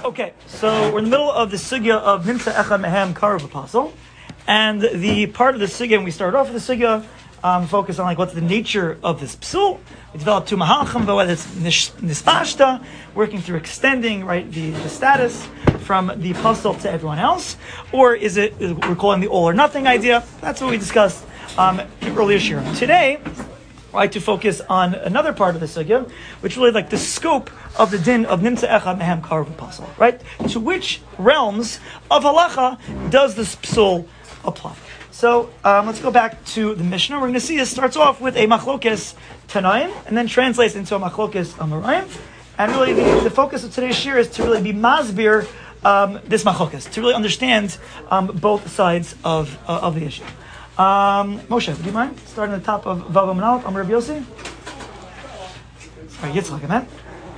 Okay, so we're in the middle of the sugya of Nimtza Echad Mehem Karav Apostle, and the part of the sugya, and we started off with the sugya, focus on what's the nature of this psul. We developed two mahalchim, but whether it's nispashta, working through extending the status from the apostle to everyone else, or we're calling the all or nothing idea. That's what we discussed earlier here. Today, I like to focus on another part of the sugya, which really the scope of the din of Nimtza Echad Mehem Karav Apostle, right? To which realms of halacha does this psul apply? So let's go back to the Mishnah. We're going to see this starts off with a machlokes tanaim and then translates into a machlokes amoraim. And really the focus of today's shir is to really be masbir this machlokes, to really understand both sides of the issue. Moshe, would you mind starting at the top of Vav Amanal, Amar Rabbi Yossi? Sorry, Yitzchak, amen?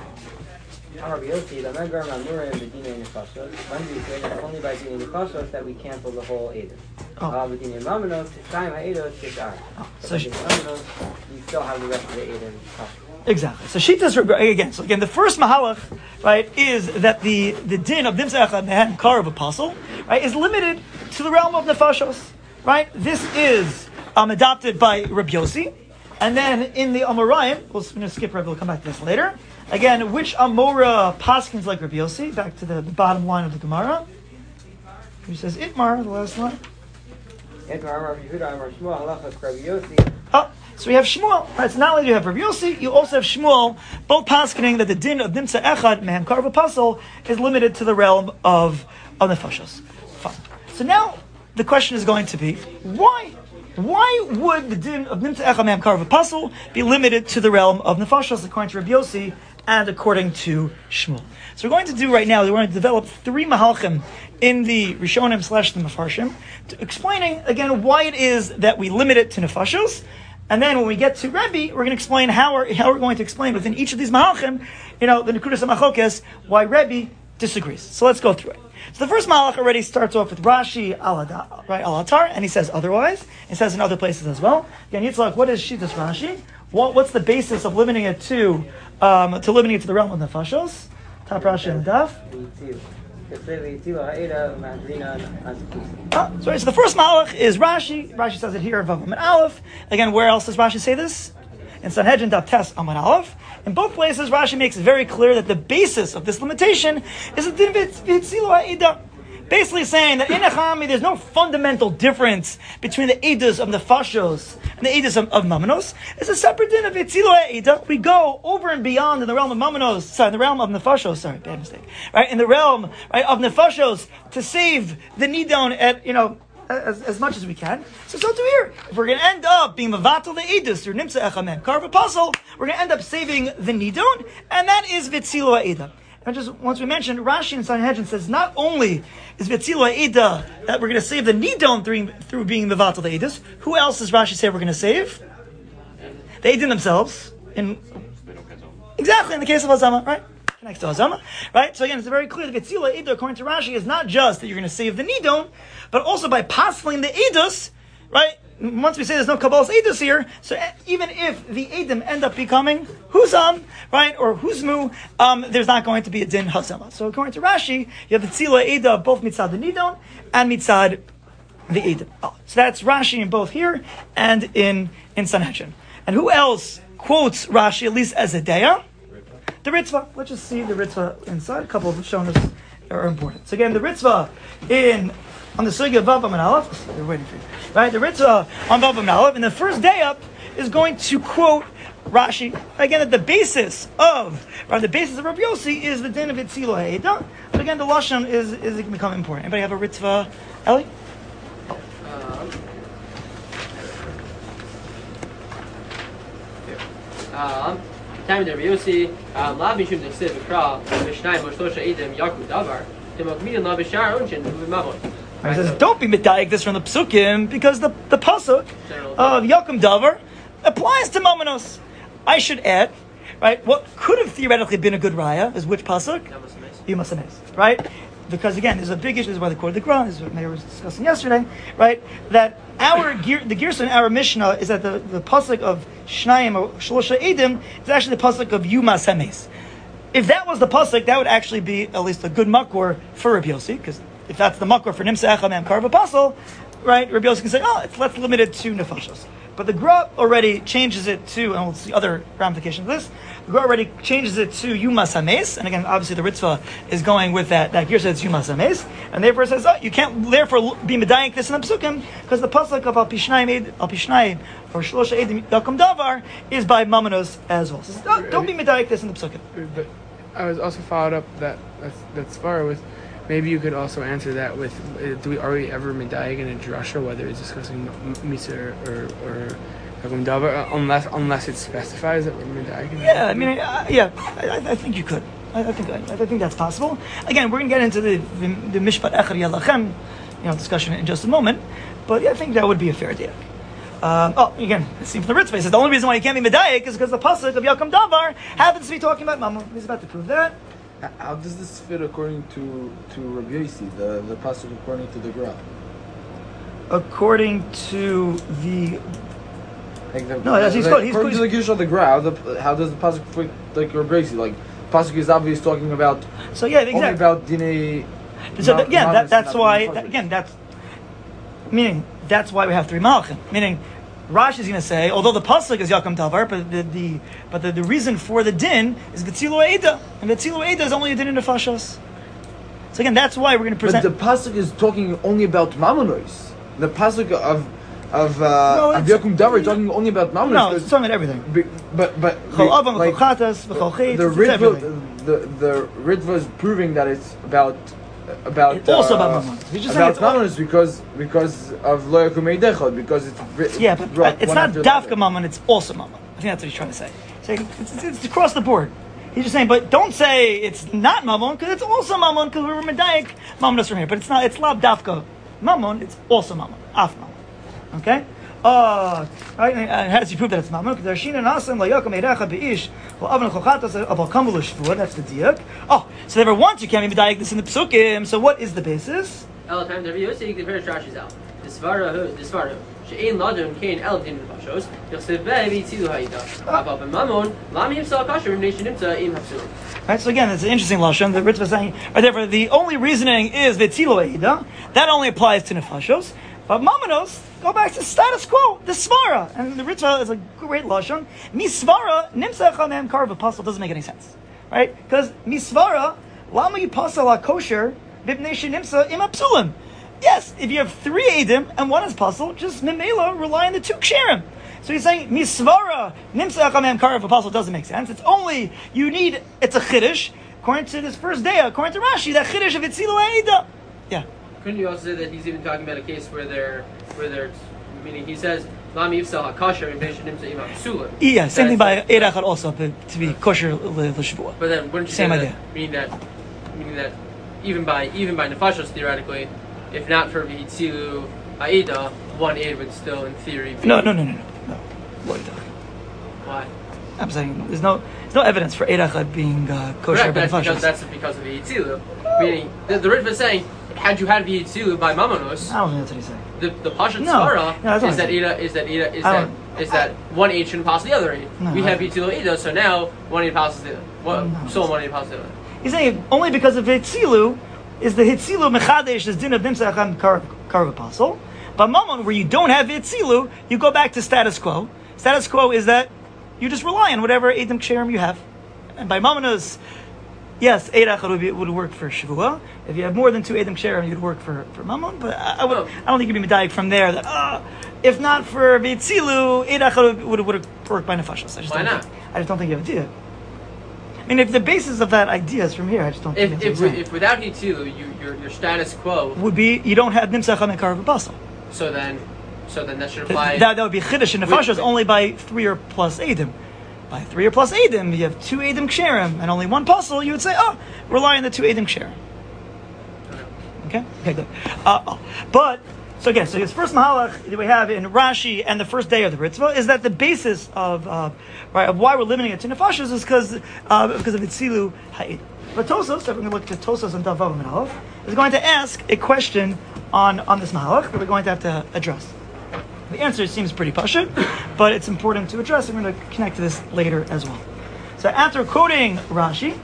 Rabbi Yossi, the Megar Mamurim, the Dina Nefashos. When we say that only by Dina Nefashos that we cancel the whole Eidah. The Dina Mamanos, Time HaEidos, Tishar. So Dina Mamanos, you still have the rest of the Eidah Nefashos. Exactly. So Shitas again. The first mahalach, right, is that the din of Nimtza Echad Mehem Karav Apostle, right, is limited to the realm of Nefashos. Right? This is adopted by Rabbi Yossi. And then in the Amoraim, we're going to skip Rabbi, we'll come back to this later. Again, which Amora paskins like Rabbi Yossi? Back to the bottom line of the Gemara. Who says Itmar, the last line? Itmar, Rabbi Yehuda, Amar Shmuel, halachas Rabbi Yossi. So we have Shmuel. Right? So not only do you have Rabbi Yossi, you also have Shmuel, both paskining that the din of Nimtza Echad Mehem Karav Apostle is limited to the realm of Nefashos. Fine. So now, the question is going to be, why would the din of Nimtza Echad Mehem Karav Apostle be limited to the realm of Nefashos according to Rabbi Yossi and according to Shmuel? So we're going to do right now, we're going to develop three mahalchim in the Rishonim / the Mefarshim, explaining again why it is that we limit it to Nefashos. And then when we get to Rebbe, we're going to explain how we're going to explain within each of these mahalchim, the Nekudas HaMachokes, why Rebbe disagrees. So let's go through it. So the first malach already starts off with Rashi al-Atar, and he says otherwise. He says in other places as well. Again, Yitzchak, what is Shitas Rashi? What's the basis of limiting it to the realm of Nefashos? Top Rashi and Daf. So the first malach is Rashi. Rashi says it here, Vav Amud Aleph. Again, where else does Rashi say this? In Sanhedrin Daf Tes Amud Aleph. In both places, Rashi makes it very clear that the basis of this limitation is the din v'tzilu ha'edah. Basically saying that in Echami, there's no fundamental difference between the Eidos of Nefashos and the Eidos of Mamanos. It's a separate din of v'tzilu ha'edah. We go over and beyond in the realm of Mamanos, in the realm of Nefashos, bad mistake. Right? In the realm of Nefashos to save the Nidon at, as much as we can. So too here. If we're going to end up being Mavatal the Eidos through Nimtza Echad Mehem Karav Apostle, we're going to end up saving the Nidon, and that is V'tzilu ha'edah. And just once we mentioned, Rashi in Sanhedrin says not only is V'tzilu ha'edah that we're going to save the Nidon through being Mavatal the Eidos, who else does Rashi say we're going to save? The Eidim themselves. Exactly, in the case of Azama, right? Next to Azama, right? So again, it's very clear that V'tzilu ha'edah, according to Rashi, is not just that you're going to save the Nidon, but also by passing the Eidos, right? Once we say there's no Kabbalah's Eidos here, so even if the Eidim end up becoming Huzam, right, or Huzmu, there's not going to be a Din Hazama. So according to Rashi, you have V'tzilu ha'edah both mitzad the Nidon and mitzad the Eidim. So that's Rashi in both here and in Sanhedrin. And who else quotes Rashi, at least as a Deya? The Ritva. Let's just see the Ritva inside. A couple of shonos are important. So again, the Ritva on the Sugya of Vav Amud Aleph. They're waiting for you. Right? The Ritva on Vav Amud Aleph, and the first day up is going to quote Rashi. Again, that the basis of Rabbi Yossi is the din of V'tzilu ha'edah. But again, the Lashon is become important. Anybody have a Ritva? Eli? Time Rabbi Yossi, Lav Mishum Dechsev V'Kra, Mishnayim Moshlosha Eidim Yaku Davar, Timokmidim La B'Shar Unshin V'Mavon. He says, don't be medayik this from the Psukim, because the pasuk of Yakum Davar applies to Mamanos. I should add, right, what could have theoretically been a good raya is which pasuk? Yimasanes. Right? Because again, there's a big issue, this is why they quoted the Quran, this is what Meir was discussing yesterday, right? That the Gersa in our Mishnah is that the pasuk of Shnayim or Shlosha Eidim is actually the pasuk of Yumas Hemes. if that was the pasuk, that would actually be at least a good makor for Rabbi Yossi, because if that's the makor for Nimsa Echad Me'am Karva Pasal, right, Rabbi Yossi can say, let's limit it to nefashos. But the Gra already changes it to, and we'll see other ramifications of this, the Gra already changes it to Yumas HaMes, and again, obviously the Ritva is going with that gear says Yumas HaMes, and therefore says, you can't therefore be medayik this in the Pesukim, because the pasuk of Al Pishnayim, or Shlosha Eidim Yakum Davar, is by Mamanos as well. So don't be medayik this in the Pesukim. But I was also followed up that Svara with, maybe you could also answer that with, are we ever medayik in a drasha, whether it's discussing Misa or Yakum Davar, unless it specifies that we're medayik? Yeah, I mean, I think you could. I think that's possible. Again, we're going to get into the Mishpat Echad Yalachem, discussion in just a moment. But I think that would be a fair deal. Again, it seems from the Ritva, he says the only reason why you can't be medayik is because the pasuk of Yakum Davar happens to be talking about Mammon. He's about to prove that. How does this fit according to Rabbi Yossi, the pasuk according to the Gra? According to the according to the Gish of the Gra, how does the pasuk fit like Rabbi Yossi? Like pasuk is obviously talking about only about Dinei. So that's why that's why we have three malachim. Meaning, Rashi is going to say, although the pasuk is Yakum Davar, but the reason for the din is Gatzilu Eida, and Gatzilu Eida is only a din in nefashos. So again, that's why we're going to present. But the pasuk is talking only about Mamonos. The pasuk of Yakum Davar is talking only about Mamonos. No, it's talking about everything. But the Ritva is proving that it's about it's also about Mammon. About Mammon because of Lo Yakum Eidechad, because it's but it's not Dafka Mammon, it's also Mammon. I think that's what he's trying to say. It's across the board. He's just saying, but don't say it's not Mammon, because it's also Mammon, because we're Medayik Mammon from here. But it's not, it's Lav Dafka Mammon, it's also Mammon. Af Mammon. Okay? Right? And how does he prove that it's Mammon? Because Rashina and Asim, La Yakum Eidechad Be'ish, Avan Chochatas, Abal Kamul Shvur, that's the diak. So never once you can't be medayik this in the Pesukim, so what is the basis? All the time, the Rabbi Yossi compares Rashi's out. The Svara, she'ein ladon kein el din nefashos, yachsev be'evi tzilu ha'ida. Abba b'mamon, lam yimsa kasher v'nei nimtza im hapsulim. Right, so again, it's an interesting lashon. The Ritva is saying, therefore, the only reasoning is v'tzilu ha'ida. That only applies to nefashos. But mamanos, go back to status quo, the svara. And the Ritva is a great lashon. Mi svara, nimsa echad me'am karva pasal doesn't make any sense. Right? Because misvara, lama yipasal kosher, bibnei shenimsa im apsulim. Yes, if you have 3 edim and 1 is pasal, just mimela rely on the 2 ksherim. So he's saying misvara nimsa achamem karav pasal doesn't make sense. It's only it's a chiddush according to this first day, according to Rashi, that chiddush of itzilu eida. Yeah. Couldn't you also say that he's even talking about a case where they're meaning he says. Yeah, same thing by Eirachad also to be kosher l'shvua. But then, wouldn't you same say idea? Meaning that even by nefashos theoretically, if not for v'hitzilu ha'ida, 1 aid would still in theory be... No. Why? I'm saying there's no evidence for Eirachad being kosher by nefashos. That's because of v'hitzilu. Meaning the Ritva is saying, had you had v'hitzilu by mamonos, I don't think that's what he's saying. The Pashat Svara is that 1 aid shouldn't pass the other aid. We have Yitzilu Ida, so now 1 aid passes the other. So 1 aid passes the other. He's saying only because of Hitzilu is the Hitzilu Mechadesh is din of Nimsa Echad Karva Pasal. But Mammon, where you don't have Hitzilu, you go back to status quo. Status quo is that you just rely on whatever Edom Ksherim you have. And by Mammonos, yes, Eirachad would work for Shavua. If you have more than 2 Edom Ksherim, you'd work for Mammon. But I don't think you'd be medayik from there that, if not for Vitzilu, Eirachad would work by Nefashos. Why not? I just don't think you have a idea. I mean, if the basis of that idea is from here, I just don't think if without Hitzilu, your status quo would be you don't have Nimsa Echad Me'am Karva Pasal. So then that should apply. That would be Chiddush in Nefashos only by 3 or plus Edim. By 3 or plus Edim, you have 2 Edim Ksherim and only 1 Pasal, you would say, rely on the 2 Edim Ksherim. Okay, good. So his first mahalach that we have in Rashi and the first day of the Ritva is that the basis of why we're limiting it to nefashos is because of Itzilu Ha'id. But Tosos, we're going to look at Tosos and Davav and Aleph, is going to ask a question on this mahalach that we're going to have to address. The answer seems pretty pashut, but it's important to address. I'm going to connect to this later as well. So after quoting Rashi,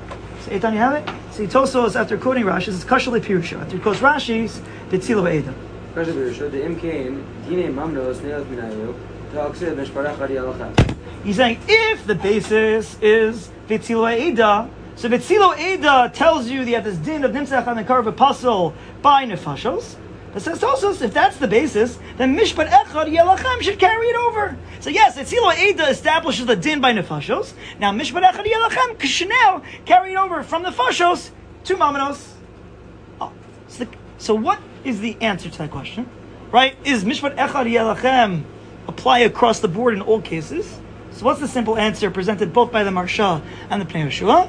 So Eitan, you have it? See, Tosos, after quoting Rashi, says Kasha Pirusha. After he quotes Rashi's, Vitzilo Eida. Kasha Pirusha, the Imkain, Dine Mamnos, Neot Minayu, Talksib, Mishparach Adi Alachat. He's saying if the basis is Vitzilo Eida, so Vitzilo Eida tells you that you have this din of Nimtzach on the Karv Apostle by Nefashos. It says Tosos, if that's the basis, then Mishpat Echad Yelachem should carry it over. So yes, Vitzilo Eida establishes the din by Nefashos. Now Mishpat Echad Yelachem should now carry it over from Nefashos to Mamanos. Oh, so what is the answer to that question? Right? Is Mishpat Echad Yelachem apply across the board in all cases? So what's the simple answer presented both by the Marsha and the Pnei Yehoshua?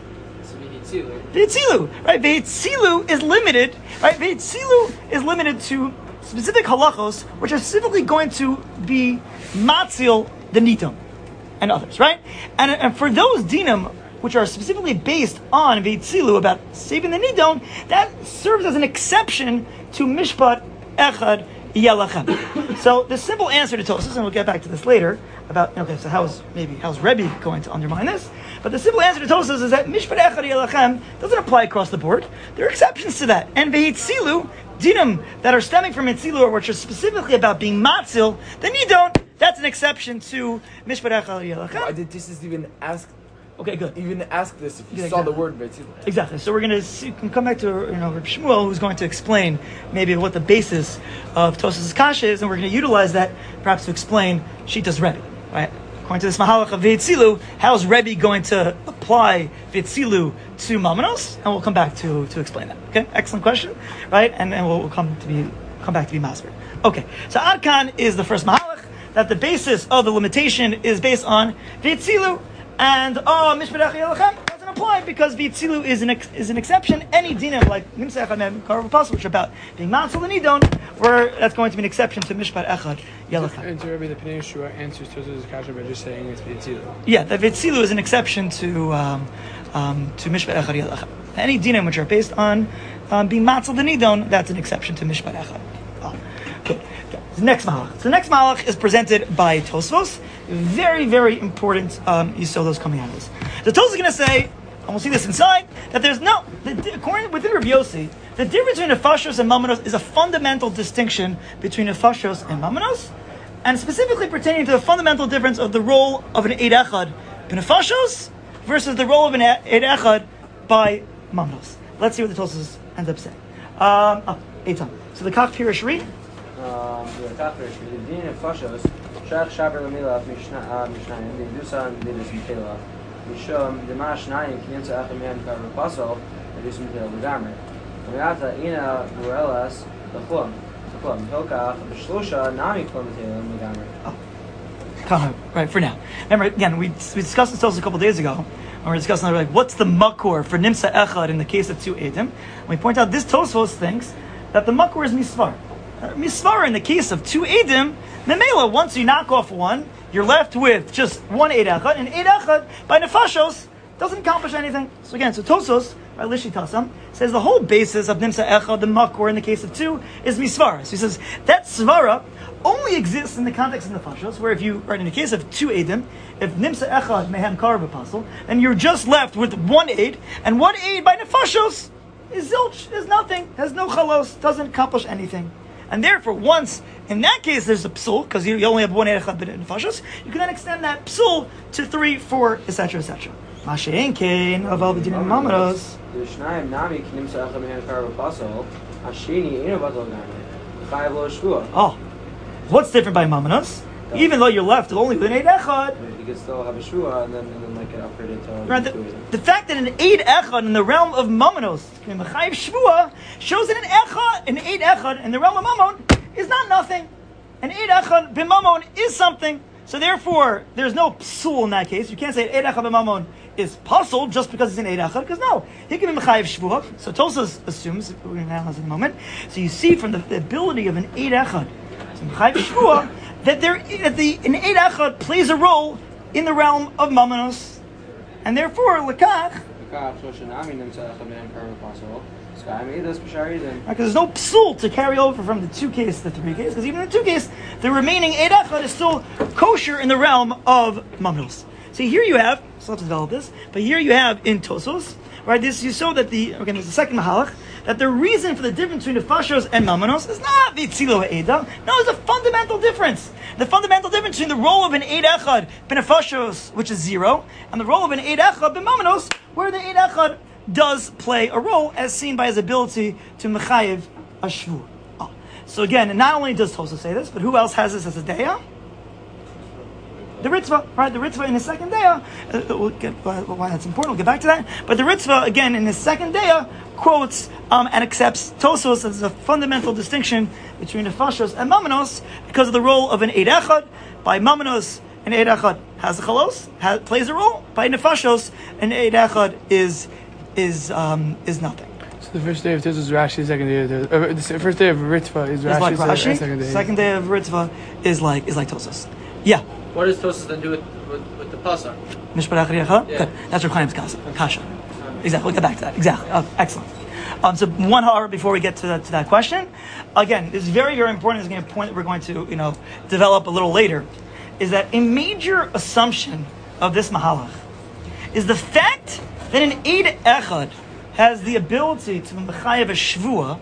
Ve'etzilu, right? Ve'etzilu is limited, right? Ve'etzilu is limited to specific halachos, which are specifically going to be matzil the nitum and others, right? And for those dinam which are specifically based on ve'etzilu about saving the nidon, that serves as an exception to mishpat echad yelachem. So the simple answer to Tosfos, and we'll get back to this later, about, okay, so how's Rebbe going to undermine this? But the simple answer to Tosfos is that Mishpat Echad Yelachem doesn't apply across the board. There are exceptions to that. And Ve'etzilu, dinim that are stemming from Etzilu, which are specifically about being matzil, then you don't. That's an exception to Mishpat Echad Yelachem. Why did this even ask? Okay, good. Even ask this if you saw the word Ve'etzilu. Exactly. So we're going to come back to Reb Shmuel, who's going to explain maybe what the basis of Tosfos' kasha is, and we're going to utilize that perhaps to explain Shitas Rebbe. Right? According to this Mahalach of Ve'etzilu, how's Rebbe going to apply Ve'etzilu to Mamanos? And we'll come back to explain that. Okay, excellent question, right? And we'll come back to be Masber. Okay, so Adkan is the first Mahalach that the basis of the limitation is based on Ve'etzilu, and Mishpat Echad Yelachem doesn't apply because Ve'etzilu is an exception. Any dinim like Nimtzach and Karv Apostle, which are about being matzil and nidon, where that's going to be an exception to Mishpat Echad Yelachem. And to Rebbe, the Pnei Yehoshua answers Tosfos' kasha by just saying it's Ve'etzilu. Yeah, the Ve'etzilu is an exception to Mishpat Echad Yelachem. Any dinim which are based on being matzil the nidon, that's an exception to Mishpat Echad. Good. The next Mahalach. So the next Mahalach is presented by Tosfos. Very, very important Yisodos coming out of this. So Tosfos is going to say, and we'll see this inside, that there's according within Rabbi Yossi, the difference between Nefashos and Mamanos is a fundamental distinction between Nefashos and Mamanos, and specifically pertaining to the fundamental difference of the role of an Eid Echad by Nefashos versus the role of an Eid Echad by Mamanos. Let's see what the Tosfos ends up saying. Eitan. So the Kach Pirush Ri. The Kach Pirush Ri. The Din Nefashos, Shach Shaber Lamila Mishnayim, the Dusan Bidus Mikela, Mishom, the Mashnayim, Kinimsa Achim Karv Apostle, the Dusan Mikela Lugamer. Right for now. Remember, again, we discussed this also a couple days ago, and we were discussing like what's the makor for Nimsa Echad in the case of two Edim. We point out this Tosfos thinks that the makor is misvar. Misvar in the case of two Edim, Memela, once you knock off one, you're left with just one Eid Echad, and Eid Echad by Nefashos doesn't accomplish anything. So again, Tosfos, by Lishitasam, says the whole basis of Nimsa Echad, the makor in the case of two, is misvara. So he says that svara only exists in the context of Nefashos, where if you, right, in the case of two Eidim, if Nimsa Echad mehem Karv Apostle, then you're just left with one Eid, and one Eid by Nefashos is zilch, is nothing, has no chalos, doesn't accomplish anything. And therefore, once, in that case, there's a psul, because you only have one Eid Echad by Nefashos, you can then extend that psul to 3, 4, etc., etc. Mashein kein aval b'dinim mamaros. Oh, what's different by mamanos? Even though you're left only with an Eid Echad, you can still have a shua and then like get upgraded to. Right, the fact that an Eid Echad in the realm of mamanos, mechayiv shvua, shows that an Eid Echad in the realm of mammon is not nothing. An Eid Echad b'mammon is something. So therefore, there's no psul in that case. You can't say Eid Echad b'mammon is puzzled just because it's an Eid Echad, because no, he can be mechayiv shvuah. So Tosfos assumes, we're going to analyze in a moment. So you see from the ability of an Eid Echad, so mechayiv shvuah, that an Eid Echad plays a role in the realm of mamanos, and therefore lekach. Because there's no psul to carry over from the 2 case to the 3 case, because even in the 2 case, the remaining Eid Echad is still kosher in the realm of mamanos. So here you have, so let's develop this, but here you have in Tosfos, right? This you saw that there's the second mahalach, that the reason for the difference between nefashos and mamanos is not the tzilo ha'eda. No, there's a fundamental difference. The fundamental difference between the role of an eid echad benefashos, which is 0, and the role of an eid echad b'mamanos, where the eid echad does play a role, as seen by his ability to mechayev a shvu. So again, not only does Tosfos say this, but who else has this as a deya? The Ritva, right? The Ritva in his second deya, we'll get why that's important. We'll get back to that. But the Ritva, again, in his second deya, quotes and accepts Tosfos as a fundamental distinction between nefashos and mamanos because of the role of an eid echad. By mamanos, an eid echad has a chalos, plays a role. By nefashos, an eid echad is nothing. So the first day of Tosfos is Rashi, the second day of the first day of Ritva is Rashi, like Rashi. Second day of Ritva is like Tosfos. Yeah. What does Tosfos then do with the pasuk? Mishpat echad yecha? Good. That's your Chaim's kasha. Exactly. We'll get back to that. Exactly. Excellent. So one hour before we get to that question. Again, this is very, very important. This is going to be a point that we're going to develop a little later. Is that a major assumption of this mahalach is the fact that an eid echad has the ability to mechayev a shvua,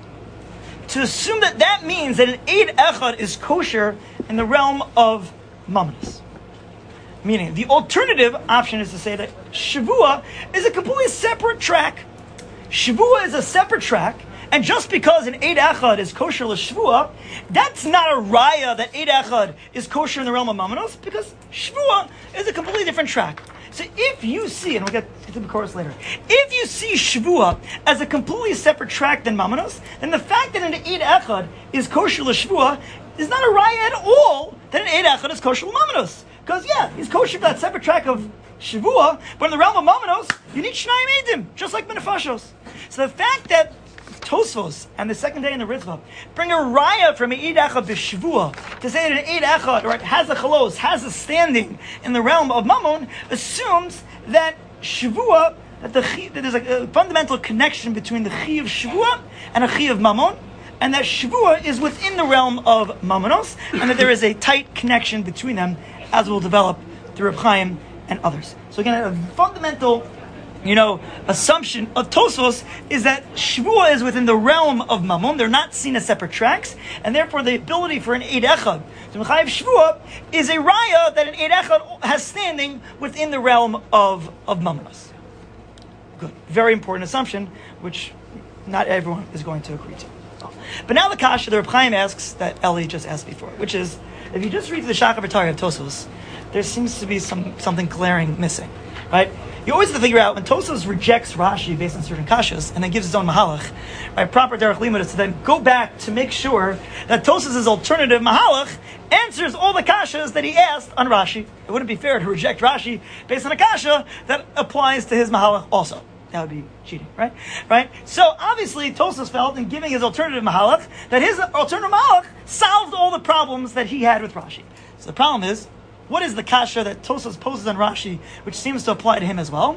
to assume that means that an eid echad is kosher in the realm of mamanos. Meaning, the alternative option is to say that Shavua is a completely separate track. Shavua is a separate track, and just because an Eid Echad is kosher l'Shavua, that's not a raya that Eid Echad is kosher in the realm of Mamanos, because Shavua is a completely different track. So if you see, and we'll get to the chorus later, if you see Shavua as a completely separate track than Mamanos, then the fact that an Eid Echad is kosher l'Shavua is not a raya at all that an Eid Echad is kosher l'Mamanos. Because, he's kosher for that separate track of Shavua, but in the realm of Mamanos, you need Shnayim Eidim, just like Benefashos. So the fact that Tosfos and the second day in the Ritva bring a raya from an Eid Echad b'Shavua to say that an Eid Echad, right, has a chalos, has a standing in the realm of Mammon, assumes that Shavua, that there's a fundamental connection between the Chi of Shavua and a Chi of Mammon, and that Shavua is within the realm of Mammonos, and that there is a tight connection between them, as we'll develop through Reb Chaim and others. So again, a fundamental, assumption of Tosfos is that Shavua is within the realm of Mammon. They're not seen as separate tracks, and therefore the ability for an Eid Echad to mechayev Shavua is a raya that an Eid Echad has standing within the realm of Mammonos. Good. Very important assumption, which not everyone is going to agree to. But now the kasha that Reb Chaim asks that Eli just asked before, which is, if you just read the Shachar V'Tari of Tosfos, there seems to be something glaring missing, right? You always have to figure out when Tosfos rejects Rashi based on certain kashas and then gives his own mahalach, right? Proper derech limud is to then go back to make sure that Tosfos' alternative mahalach answers all the kashas that he asked on Rashi. It wouldn't be fair to reject Rashi based on a kasha that applies to his mahalach also. That would be cheating, right? So obviously, Tosfos felt in giving his alternative mahalach that his alternative mahalach solved all the problems that he had with Rashi. So the problem is, what is the kasha that Tosfos poses on Rashi, which seems to apply to him as well?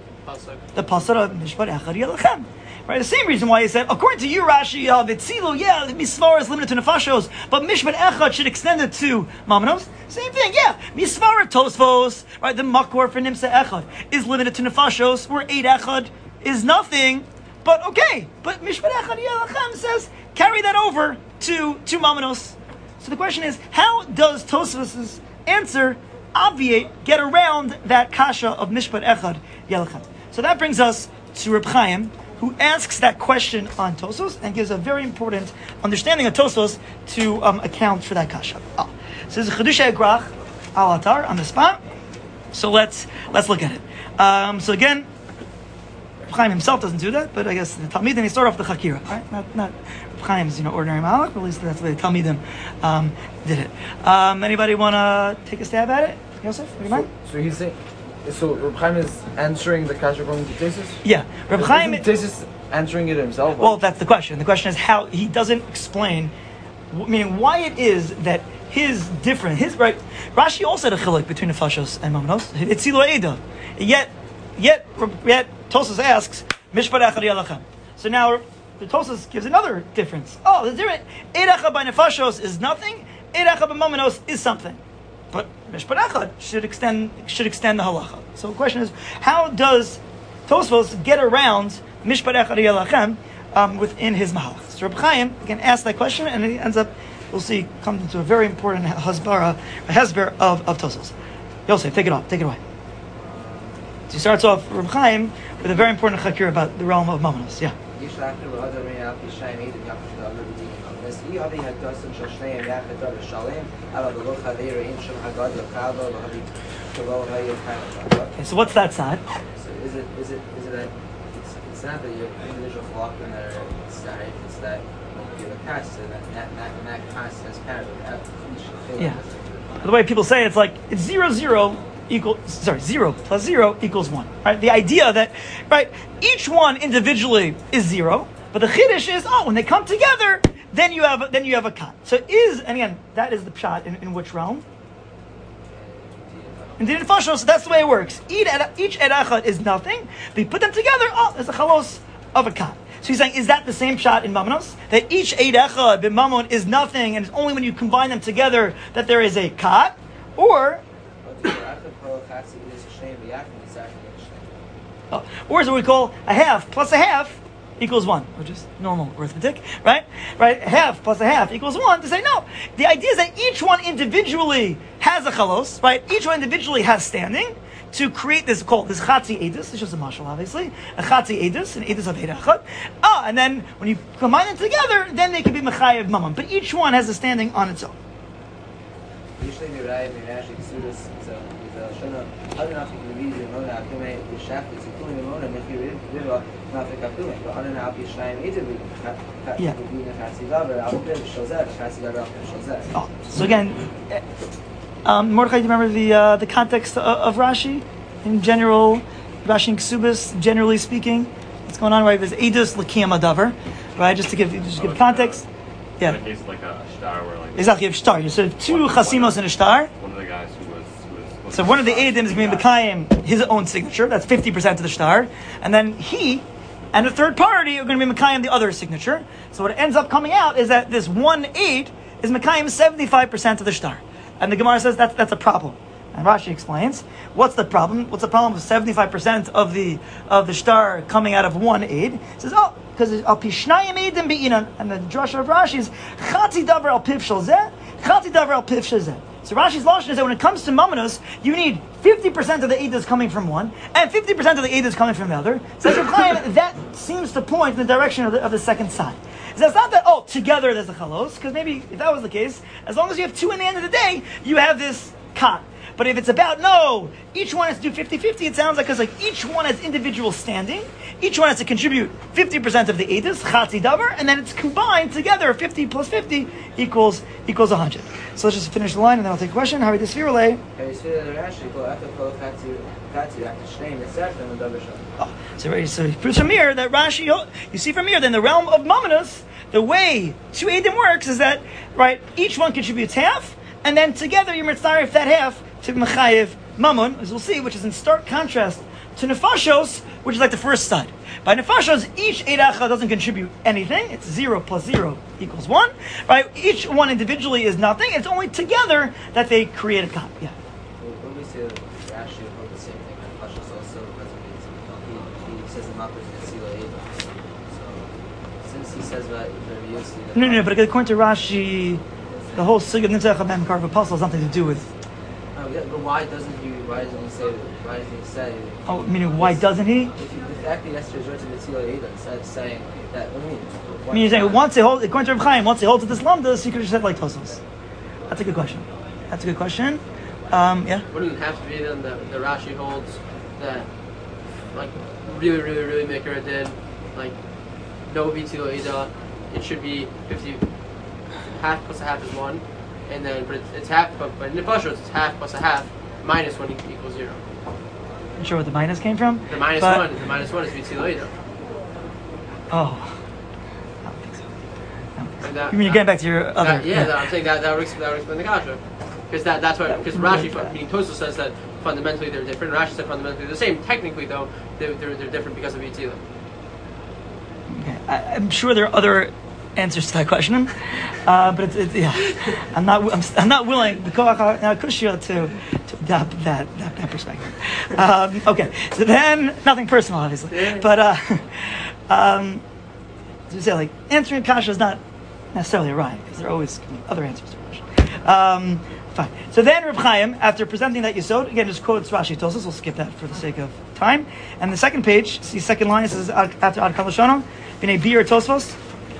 The pasuk of Mishpat Echad Yelachem. Right, the same reason why he said, according to you, Rashi, Vitzilu, the Misvara is limited to Nefashos, but Mishpat Echad should extend it to Mamanos. Same thing, Misvara Tosfos, right, the Makor for Nimsa Echad is limited to Nefashos, where Eid Echad is nothing, but Mishpat Echad Yelachem says, carry that over to Mamanos. So the question is, how does Tosfos' answer get around that kasha of Mishpat Echad Yelachem? So that brings us to Reb Chaim, who asks that question on Tosfos and gives a very important understanding of Tosfos to account for that kasha. So this is Chiddushei Grach al Atar on the spot. So let's look at it. So again, Chaim himself doesn't do that, but I guess the Talmidim, he started off the Chakira, right? Not Chaim's ordinary malach, but at least that's the way the Talmidim did it. Anybody want to take a stab at it? Yosef, would you mind? So he's saying. So Reb Chaim is answering the kasha according to Tesis? Yeah, Reb Chaim isn't Tesis answering it himself. Well, that's the question. The question is how he doesn't explain, meaning why it is that his different, Rashi also had a chiluk between Nefashos and Mamanos. It's Silo Eda. Yet Tosfos asks, Mishpat Echad Yelachem. So now the Tosfos gives another difference. The difference, Eid Echad by Nefashos is nothing, Eid Echad by Mamanos is something. But Mishpat Echad should extend the halacha. So the question is, how does Tosfos get around Mishpat Echad Yelachem within his Mahalach. So Reb Chaim again asked that question, and it ends up, we'll see, comes into a very important hesber of Tosfos. Yosef, take it away. So he starts off Reb Chaim with a very important chakir about the realm of Mamonos. Yeah. Okay, so what's that side? So is it that it's not that your individual flock and it's that you're a caste and that caste has parity. Yeah. The way people say it's like it's 0 plus 0 equals 1. Right? The idea that each one individually is 0, but the chiddush is when they come together, then you have a kat. So and again that is the pshat in which realm? In Din Nefashos, so that's the way it works. Each Ed is nothing, but you put them together, there's a chalos of a kat. So he's saying, is that the same shot in Mamonos? That each Eid Echad b'Mamon is nothing, and it's only when you combine them together that there is a kat? Or is what we call a half plus a half equals 1, which is normal arithmetic, right? Half plus a half equals 1. To say no, the idea is that each one individually has a chalos, right? Each one individually has standing to create this chatzi edus. It's just a mashal, obviously, a chatzi edus, an edus of Eid Echad. And then when you combine them together, then they can be mechayev mamon. But each one has a standing on its own. Usually, the Rai may actually do this. So again, Mordechai, do you remember the context of Rashi? In general, Rashi and Ksubis, generally speaking, what's going on, right? There's Edus L'Kiyam Adavar, right? Just to give context. Yeah. In case like a shtar where like exactly, a shtar. So two chasimos in a shtar. One of the guys who was so one of the Eidim is going to be Mekayim his own signature. That's 50% of the shtar, and then he and the third party are going to be Mekayim the other signature. So what ends up coming out is that this one Eid is Mekayim 75% of the shtar, and the Gemara says that's a problem. And Rashi explains, what's the problem? What's the problem with 75% of the shtar coming out of one Eid? He says, because al pishnayim eidim be'inan, and the drasha of Rashi is chatzi davar al piv shel zeh, chatzi davar al piv shel zeh. So Rashi's lashon is that when it comes to Mamonos, you need 50% of the eidas coming from one, and 50% of the eidas coming from the other. So that seems to point in the direction of the second side. So it's not that together there's a chalos, because maybe if that was the case, as long as you have two in the end of the day, you have this kat. But if it's about, each one has to do 50-50, it sounds like because each one has individual standing, each one has to contribute 50% of the edus, chatzi davar, and then it's combined together, 50 plus 50 equals 100. So let's just finish the line and then I'll take a question. How are this Firulay? So he proves from here that Rashi, you see from here that in the realm of Mamonos, the way two edim works is that, each one contributes half, and then together you're mitzaref that half to Mechayev Mamon, as we'll see, which is in stark contrast to Nefashos, which is like the first side. By Nefashos, each Eid Echad doesn't contribute anything. It's 0 plus 0 equals 1. Right? Each one individually is nothing. It's only together that they create a kat. Yeah. When we say that Rashi about the same thing, Nefashos also resonates. He says the Mapper is Sila Eid. So since he says that very Yossi... No, but according to Rashi, the whole sig of Nitzach HaMem Karv Apostle has nothing to do with... but why doesn't he say? Meaning why doesn't he? The fact that he has to resort to the Tzila Eid instead of saying that. You're saying once they hold, according to Reb Chaim, once they hold to this lamdas, you could have said like Tosfos. That's a good question. Yeah. Wouldn't it have to be then the Rashi holds that really Maker did no Tzila Eid, it should be 50. Half plus a half is 1, and then but it's half. But in the Nefashos, it's half plus a half minus 1 equals 0. Not sure what the minus came from. The minus 1. The minus 1 is Vitziloida. Oh, I don't think so. You mean you're getting back to your other? I'm saying that would explain the kasha, because that's why. Because Rashi, meaning Tosfos says that fundamentally they're different. Rashi said fundamentally they're the same. Technically, though, they're different because of Vitzila. Okay, I'm sure there are other answers to that question, but I'm not willing the kushya to adopt that perspective. Okay, so then nothing personal, obviously, but as you say, like answering kasha is not necessarily right because there are always other answers to question. Fine. So then Reb Chaim, after presenting that Yesod, again just quotes Rashi Tosfos. We'll skip that for the sake of time. And the second page, see second line, it says after Ad Kalashano, B'nei Bir Tosfos.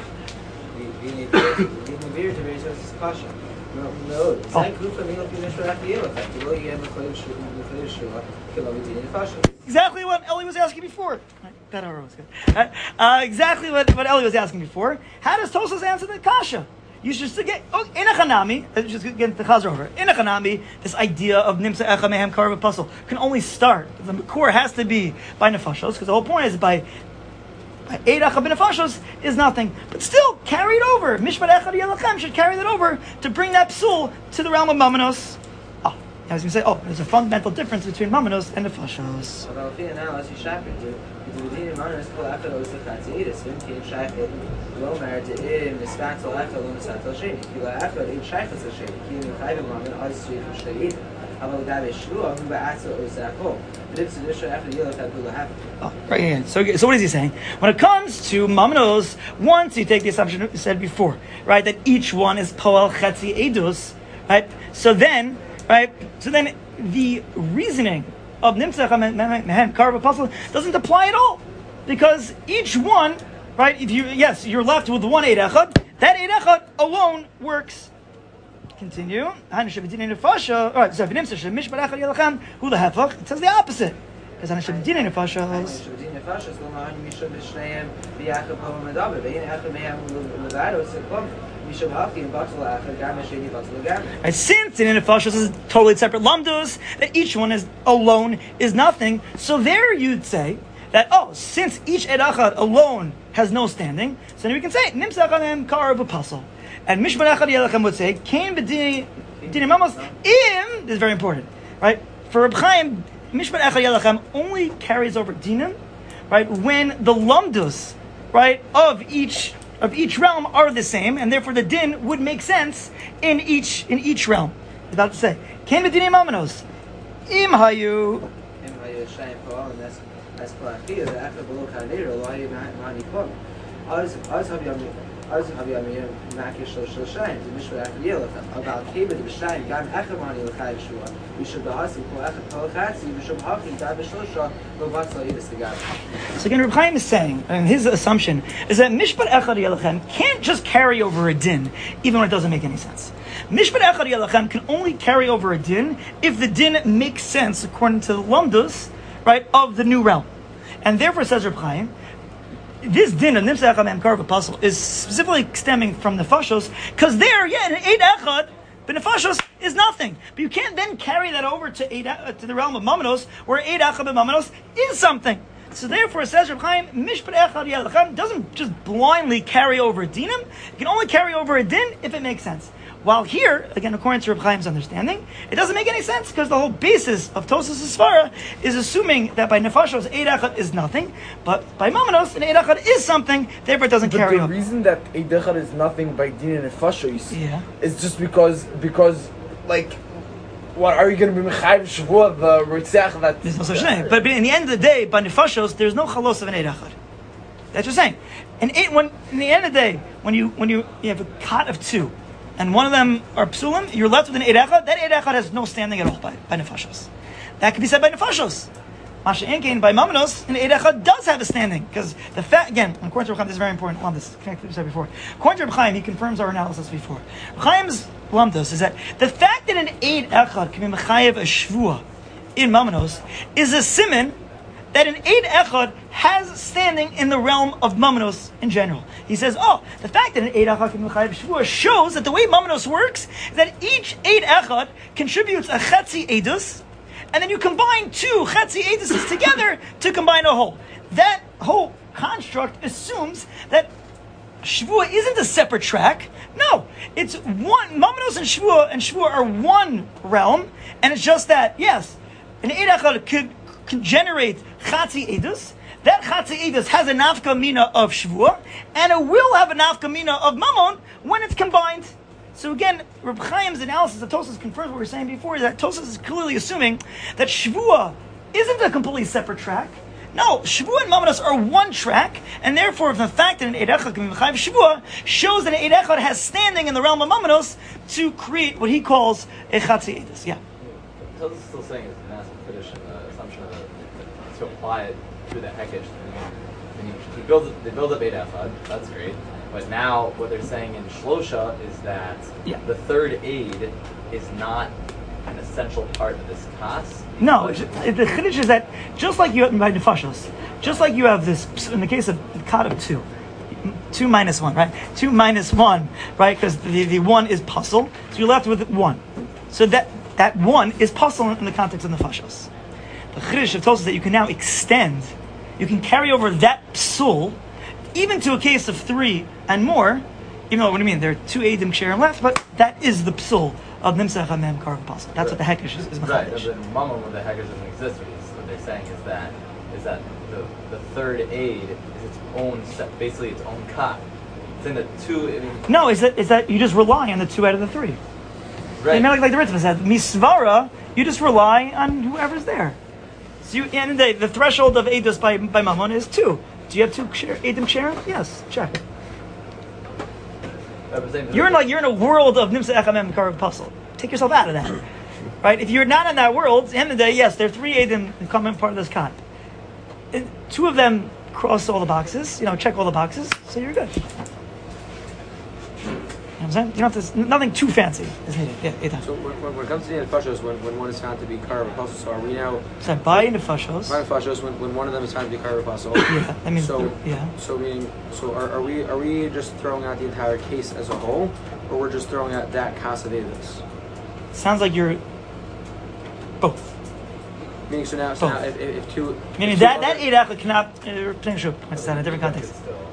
Exactly what Eli was asking before. That hour was good. Exactly what Eli was asking before. How does Tosfos answer the kasha? You should get inachanami. Just get the chazer over. Inachanami. This idea of nimsa echa mehem kar v'pasol can only start. The core has to be by nefashos, because the whole point is by eid echa b'nefashos is nothing, but still carried over. Mishpat echad yelachem should carry that over to bring that psul to the realm of mamanos. I was going to say, there's a fundamental difference between mamanos and nefashos. Right here. So what is he saying? When it comes to mamanos, once you take the assumption you said before, right, that each one is poel chetzi edus, right? So then the reasoning of nimtzach mehen kar v'pasol doesn't apply at all, because each one, right? You're left with one eid echad. That eid echad alone works. Continue. All right. So mishpat echad yelachem hu lehefach. It says the opposite. Because hanashem nefashos. Right, since in nefashos is totally separate lamdos, that each one is alone is nothing. So there you'd say that since each eid echad alone has no standing, so then we can say nimtzach anem kar b'pasol, and mishpat echad yelachem would say kain b'dini mamos im. This is very important, right? For Reb Chaim, mishpat echad yelachem only carries over dinim, right, when the lamdos, right, of each realm are the same, and therefore the din would make sense in each realm. I was about to say, Ken v'dinei mamanos, im hayu. So again, Reb Chaim is saying, and his assumption is that Mishpat Echad Yelachem can't just carry over a din, even when it doesn't make any sense. Mishpat Echad Yelachem can only carry over a din if the din makes sense according to the lamdos, right, of the new realm. And therefore, says Reb Chaim, this din of nimtzach echad mehem kar v'pasol is specifically stemming from nefashos, because there, an eid echad, but nefashos is nothing. But you can't then carry that over to the realm of mamanos, where eid echad b'mamanos is something. So therefore, says Reb Chaim, mishpat echad yelachem doesn't just blindly carry over a dinim. It can only carry over a din if it makes sense. While here, again, according to Reb Chaim's understanding, it doesn't make any sense, because the whole basis of Tosfos' svara is assuming that by nefashos eid echad is nothing, but by mamanos an eid echad is something, therefore it doesn't carry over. The reason that eid echad is nothing by din and nefashos is just because like, what are you going to be mechayiv shavua the ritzach that? There's no such thing. But in the end of the day, by nefashos, there's no chalos of an eid echad. That's what you're saying. And in the end of the day, when you have a cot of two, and one of them are psulim, you're left with an eid echad. That eid echad has no standing at all by nefashos. That can be said by nefashos. Masha Enkein, by mamanos, an eid echad does have a standing, because the fact, again, according to Reb Chaim, this is very important. This is connected to what we said before. According to Reb Chaim, he confirms our analysis before. Reb Chaim's lamdos is that the fact that an eid echad can be mechayev a shvua in mamanos is a siman that an eid echad has standing in the realm of mamanos in general. He says, the fact that an eid echad can be mechayev shvua shows that the way mamanos works is that each eid echad contributes a chetzi edus, and then you combine two chetzi eduses together to combine a whole. That whole construct assumes that shvua isn't a separate track. No, it's one. Mamanos and shvua are one realm, and it's just that, yes, an eid echad could generate chatzi edus, that Chatzi Eidos has a nafka mina of Shvua, and it will have a nafka mina of Mammon when it's combined. So again, Reb Chaim's analysis of Tosas confirms what we were saying before, is that Tosas is clearly assuming that Shvua isn't a completely separate track. No, Shvua and Mammonos are one track, and therefore the fact that an Eid Echad can be Mechayev Shvua shows that an Eid Echad has standing in the realm of Mammonos to create what he calls a Chatzi Eidos. Yeah. Tosas is still saying it's a massive tradition, assumption to apply it to the Hekesh. They build up Eid Echad, that's great. But now what they're saying in Shlosha is that the third aid is not an essential part of this kas. No, the chiddush is that just like you have by nefashos, just like you have this in the case of the kat of 2 minus 1, right? 2 minus 1, right? Because the 1 is puzzle, so you're left with 1. So that 1 is puzzle in the context of nefashos. The chiddush of Tosas is that you can now extend, you can carry over that psul even to a case of 3 and more, even though, what do you mean, there are 2 Eidim Ksherim left, but that is the psul of Nimtzach HaMem Karav Pasuk. That's what the Hekesh is Right, but in Mammon, when the Hekesh doesn't exist, what they're saying is that the third aid is its own, basically its own kat. It's in the 2, I mean... No, is that you just rely on the 2 out of the 3. Right. And like the Ritva said, Misvara, you just rely on whoever's there. So you, and the threshold of Eidos by Mammon is 2. Do you have 2 Eidim Ksherim? Yes, check. You're in a world of Nimsa Echamem Karav Pasuk. Take yourself out of that. Right? If you're not in that world, at the end of the day, yes, there are 3 Eidim that come in part of this kat. 2 of them cross all the boxes, check all the boxes, so you're good. You know what I'm saying? You don't have to, nothing too fancy is needed. Yeah, so when it comes to the nefashos, when one is found to be Karav Pasuk, so are we now... So by nefashos. By nefashos, when one of them is found to be Karav Pasuk. Yeah, I mean... So are we just throwing out the entire case as a whole, or we're just throwing out that kas of Eidos? Sounds like you're... both. Meaning, so now if 2... Meaning that Eid Echad cannot... potentially points that in a different context.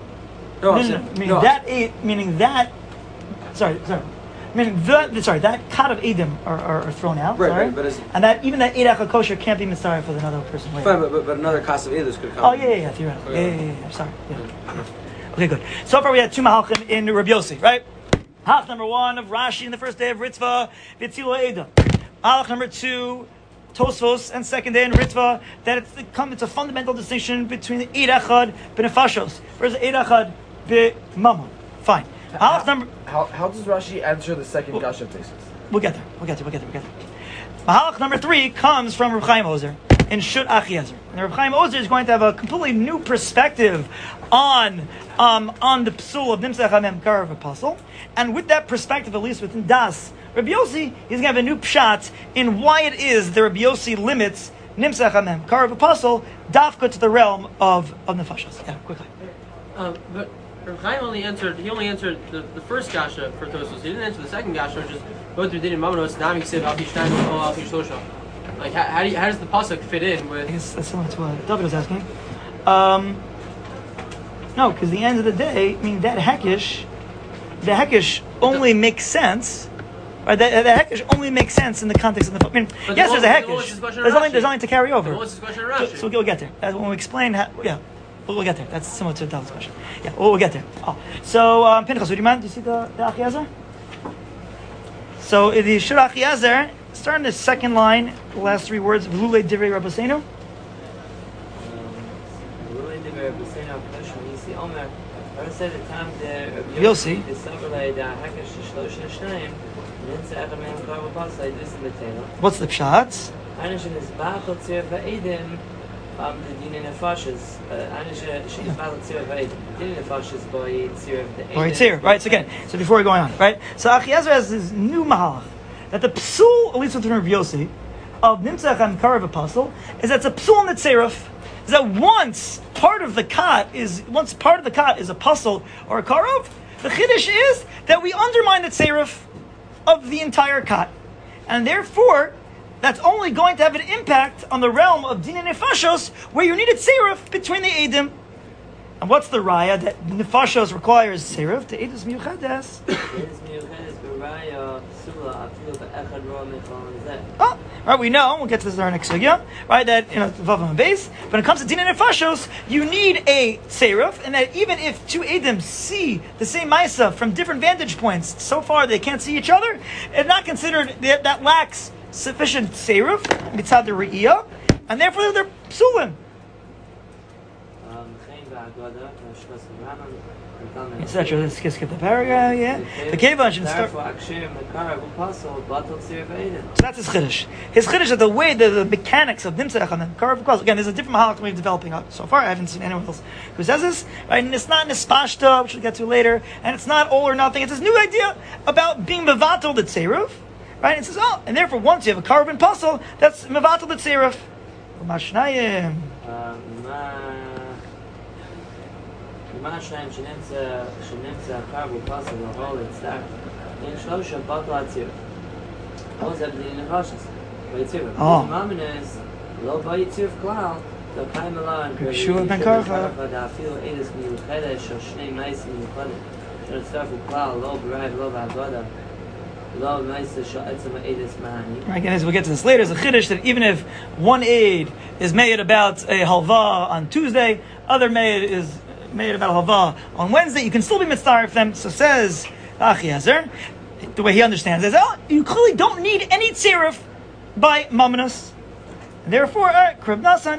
Meaning that... Sorry. Meaning that kat of Eidim are thrown out. Right, but and that even that Eid Echad kosher can't be mitzvah for another person later. Fine, but another kas of Eidos could come. Oh yeah, theoretically. Yeah. Sorry. Yeah. Okay, good. So far we had 2 mahalchim in Rabbi Yossi, right? Halach number 1 of Rashi in the first day of Ritva, V'tzila Eida. Halach number 2, Tosfos, and second day in Ritva, that it's a fundamental distinction between the Eid Echad b'nefashos versus Eid Echad b'mammon. Fine. How does Rashi answer the second Gasha of Tosfos? We'll get there. Mahalach number 3 comes from Reb Chaim Ozer in Shut Achiezer. And Reb Chaim Ozer is going to have a completely new perspective on the psul of Nimtzach HaMem Karav Apostle. And with that perspective, at least within Das, Rabbi Yossi, he's going to have a new pshat in why it is that Rabbi Yossi limits Nimtzach HaMem Karav Apostle dafka to the realm of nefashos. Yeah, quickly. But Reb Chaim only answered the first gasha for Tosfos. He didn't answer the second gasha, which is go through Din Mamonos, Nami Ksiv, Al Pishtain, Al Pishlosha. Like, how does the pasuk fit in with? I guess that's similar to what David was asking. No, because the end of the day, I mean, the Hekesh only makes sense. Right, the Hekesh only makes sense in the context of the. I mean, yes, there's a Hekesh. There's nothing to carry over. So we'll get there. That's when we explain how. Yeah. We'll get there. That's similar to David's question. Yeah, we'll get there. So, Pinchas, would you mind? Do you see the Achiezer? So, the Shur Achiezer, starting the second line, the last 3 words, V'lulei divrei Rabbeinu. V'lulei divrei Rabbeinu, Pneushim, Yisi Omer, Araseh the time the Yossi, the Sabalei, the Hakesh, Shlosh, Shnayim, Nitzach, Amem, Karav Pasuk, this in the Tena. What's the pshat? Anishin is Bachel Tzir V'Eidim, the Din Nefashos, Anishin, she is Bachel Tzir V'Eidim. Din Nefashos by Tzir of the Eidim. By Tzir, right? So again, so before we're going on, right? So Achiezer has this new mahalach, that the psul, at least with Rabbi Yossi, of Nimtzach and Karav Apostle, is that it's a psul in the tzeruf, is that once part of the kat is a puzzle or a karav, the chiddush is that we undermine the tzeruf of the entire kat, and therefore that's only going to have an impact on the realm of din and nefashos, where you need a tzeruf between the edim. And what's the raya that nefashos requires seiruf to edus miyuchades? Oh, right. We know. We'll get to this in our next sugya. Right, that vavam and base. When it comes to din and nefashos, you need a seiruf, and that even if two edim see the same ma'isa from different vantage points, so far they can't see each other, it's not considered that lacks sufficient seiruf mitzad the re'iyah, and therefore they're psulim. Etc. Let's skip the paragraph. Yeah, the keva should start. So that's his chiddush. His chiddush is the way the mechanics of nimsa echad and karav v'kos. Again, there's a different mahalach way of developing up. So far, I haven't seen anyone else who says this. Right, and it's not nispashta, which we'll get to later, and it's not all or nothing. It's this new idea about being mevatel the tzeruf. Right, it says, and therefore, once you have a karav and puzzle, that's mevatel the tzeruf. Mashnayim. שנמצא קרב ופסל והול הצטרף אין שלושה בטל הצירוף עוז הבדין נפשס ביצירוף מאמינס לא ביצירוף כלל לא קיים אלן שוב בן קרחה ואפילו אידס מיוחדת של שני מייסים מיוחדים שנצטרפו כלל לא ברעי ולא בהגודה לא מייסה של עצם האידס מהני. Again, as we'll get to this later, there's a chiddush that even if one aid is made about a halva on Tuesday, other maid is made about halva on Wednesday, you can still be mitzvah them. So says Achiezer, the way he understands is, you clearly don't need any tziruf by mamanus. Therefore, Krib Nasan.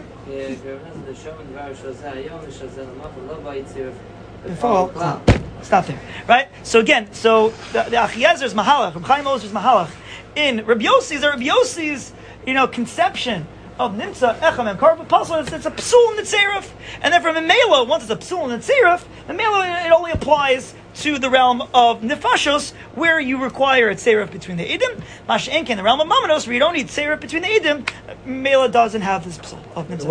Stop there. Right? So again, the Achiezer's mahalach, Reb Chaim Ozer's mahalach, in Reb Yossi's conception of Nimsa, Echam, and Karv Apostle, it's a psul in the tzeruf. And then from Memelo, once it's a psul in the tzeruf, Memelo, it only applies to the realm of Nefashos, where you require a tzeruf between the Edim. Masha'enke, in the realm of Mamanos, where you don't need tzeruf between the Edim, Memelo doesn't have this psul of Nimsa.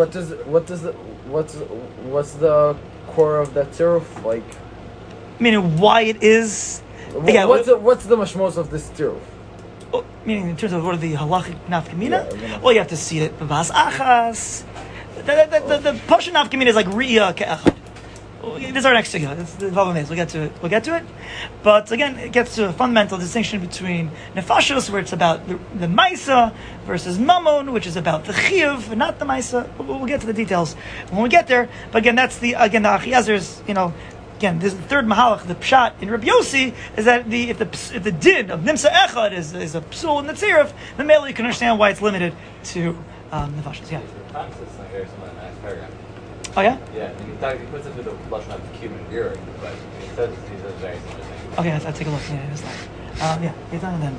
What's the core of that tzeruf like? Meaning why it is. What's the mashmos of this tzeruf? Meaning in terms of what are the halachic nafkamina? Well, you have to see it. B'vas achas. The pasha nafkamina is like riya ke'echad. This is our next sugya. This is the Vavam. We'll get to it. But again, it gets to a fundamental distinction between nefashos, where it's about the maisa, versus mamon, which is about the chiyuv, not the maisa. We'll get to the details when we get there. But again, that's the Achiezer's, Again, this is the third mahalach, the pshat in Rabbi Yossi, is that if the din of Nimsa Echad is a psul in the tziruf, then mainly you can understand why it's limited to nefashos. Yeah. Oh yeah. Yeah, he puts it through the lashon of Cuban viewing, but he says very similar things. Okay, I'll take a look. Yeah, it's like, it's on then.